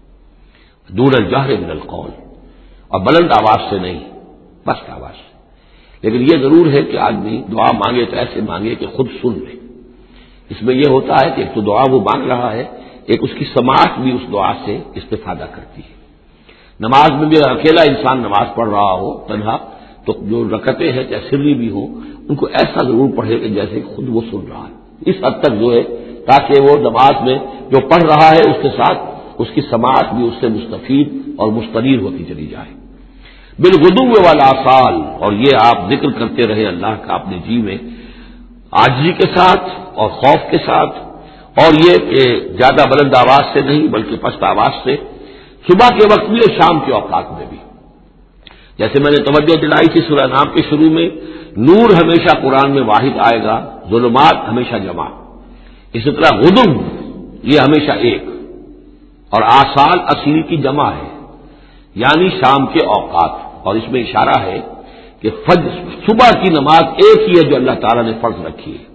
دون الجہر من القول، اور بلند آواز سے نہیں، پست آواز سے۔ لیکن یہ ضرور ہے کہ آدمی دعا مانگے تو ایسے مانگے کہ خود سن لے۔ اس میں یہ ہوتا ہے کہ ایک تو دعا وہ مانگ رہا ہے، ایک اس کی سماعت بھی اس دعا سے استفادہ کرتی ہے۔ نماز میں بھی اکیلا انسان نماز پڑھ رہا ہو تنہا، تو جو رکعتیں ہیں چاہے سری بھی ہو ان کو ایسا ضرور پڑھے کہ جیسے خود وہ سن رہا ہے، اس حد تک جو ہے تاکہ وہ نماز میں جو پڑھ رہا ہے اس کے ساتھ اس کی سماعت بھی اس سے مستفید اور مستنیر ہوتی چلی جائے۔ بالغدو والآصال، اور یہ آپ ذکر کرتے رہے اللہ کا اپنے جی میں عاجزی کے ساتھ اور خوف کے ساتھ، اور یہ کہ زیادہ بلند آواز سے نہیں بلکہ پست آواز سے، صبح کے وقت بھی اور شام کے اوقات میں بھی۔ جیسے میں نے توجہ دلائی تھی سورہ نام کے شروع میں، نور ہمیشہ قرآن میں واحد آئے گا، ظلمات ہمیشہ جمع، اسی طرح غدو یہ ہمیشہ ایک، اور آصال اصیل کی جمع ہے یعنی شام کے اوقات، اور اس میں اشارہ ہے کہ فجر صبح کی نماز ایک ہی ہے جو اللہ تعالیٰ نے فرض رکھی ہے،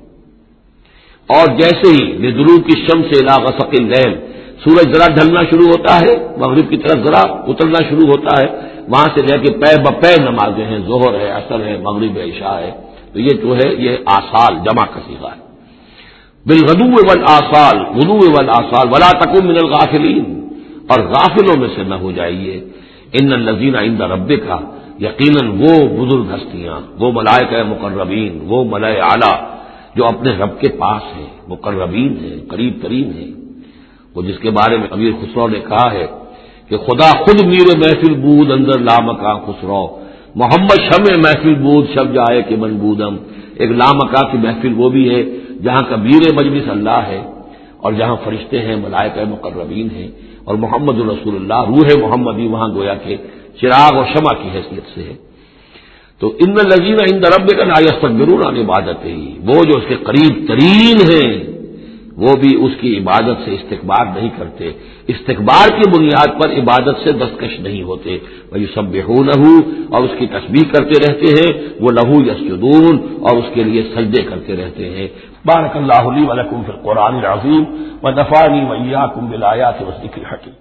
اور جیسے ہی لدلوک الشمس الی غسق اللیل، سورج ذرا ڈھلنا شروع ہوتا ہے مغرب کی طرف ذرا اترنا شروع ہوتا ہے، وہاں سے لے کے پے بپے نمازیں ہیں، ظہر ہے، عصر ہے، مغرب ہے، عشاء ہے، تو یہ جو ہے یہ آصال جمع کا صیغہ ہے۔ بالغدو والآصال، غدو والآصال، ولا تکن من الغافلین، اور غافلوں میں سے نہ ہو جائیے۔ ان الذین عند ربک، یقیناً وہ بزرگ ہستیاں، وہ ملائکہ مقربین، وہ ملائے اعلیٰ جو اپنے رب کے پاس ہیں، مقربین ہیں، قریب ترین ہیں، وہ جس کے بارے میں امیر خسرو نے کہا ہے کہ خدا خود میر محفل بود اندر لامکاں خسرو، محمد شمع محفل بود شب جائے کہ من بودم۔ ایک لامکاں کی محفل وہ بھی ہے جہاں کا میر مجلس اللہ ہے، اور جہاں فرشتے ہیں، ملائکہ مقربین ہیں، اور محمد رسول اللہ روح محمدی وہاں گویا کہ چراغ اور شمع کی حیثیت سے ہے۔ تو ان الذین عند ربک لا یستکبرون عن عبادتہ، وہ جو اس کے قریب ترین ہیں وہ بھی اس کی عبادت سے استکبار نہیں کرتے، استکبار کی بنیاد پر عبادت سے دستکش نہیں ہوتے، وَيُسَبِّحُونَهُ، اور اس کی تسبیح کرتے رہتے ہیں، وہ لہو یسجدون، اور اس کے لیے سجدے کرتے رہتے ہیں۔ بارک اللہ لی ولکم فی القرآن العظیم ونفعنی وإیاکم بالآیات والذکر الحکیم۔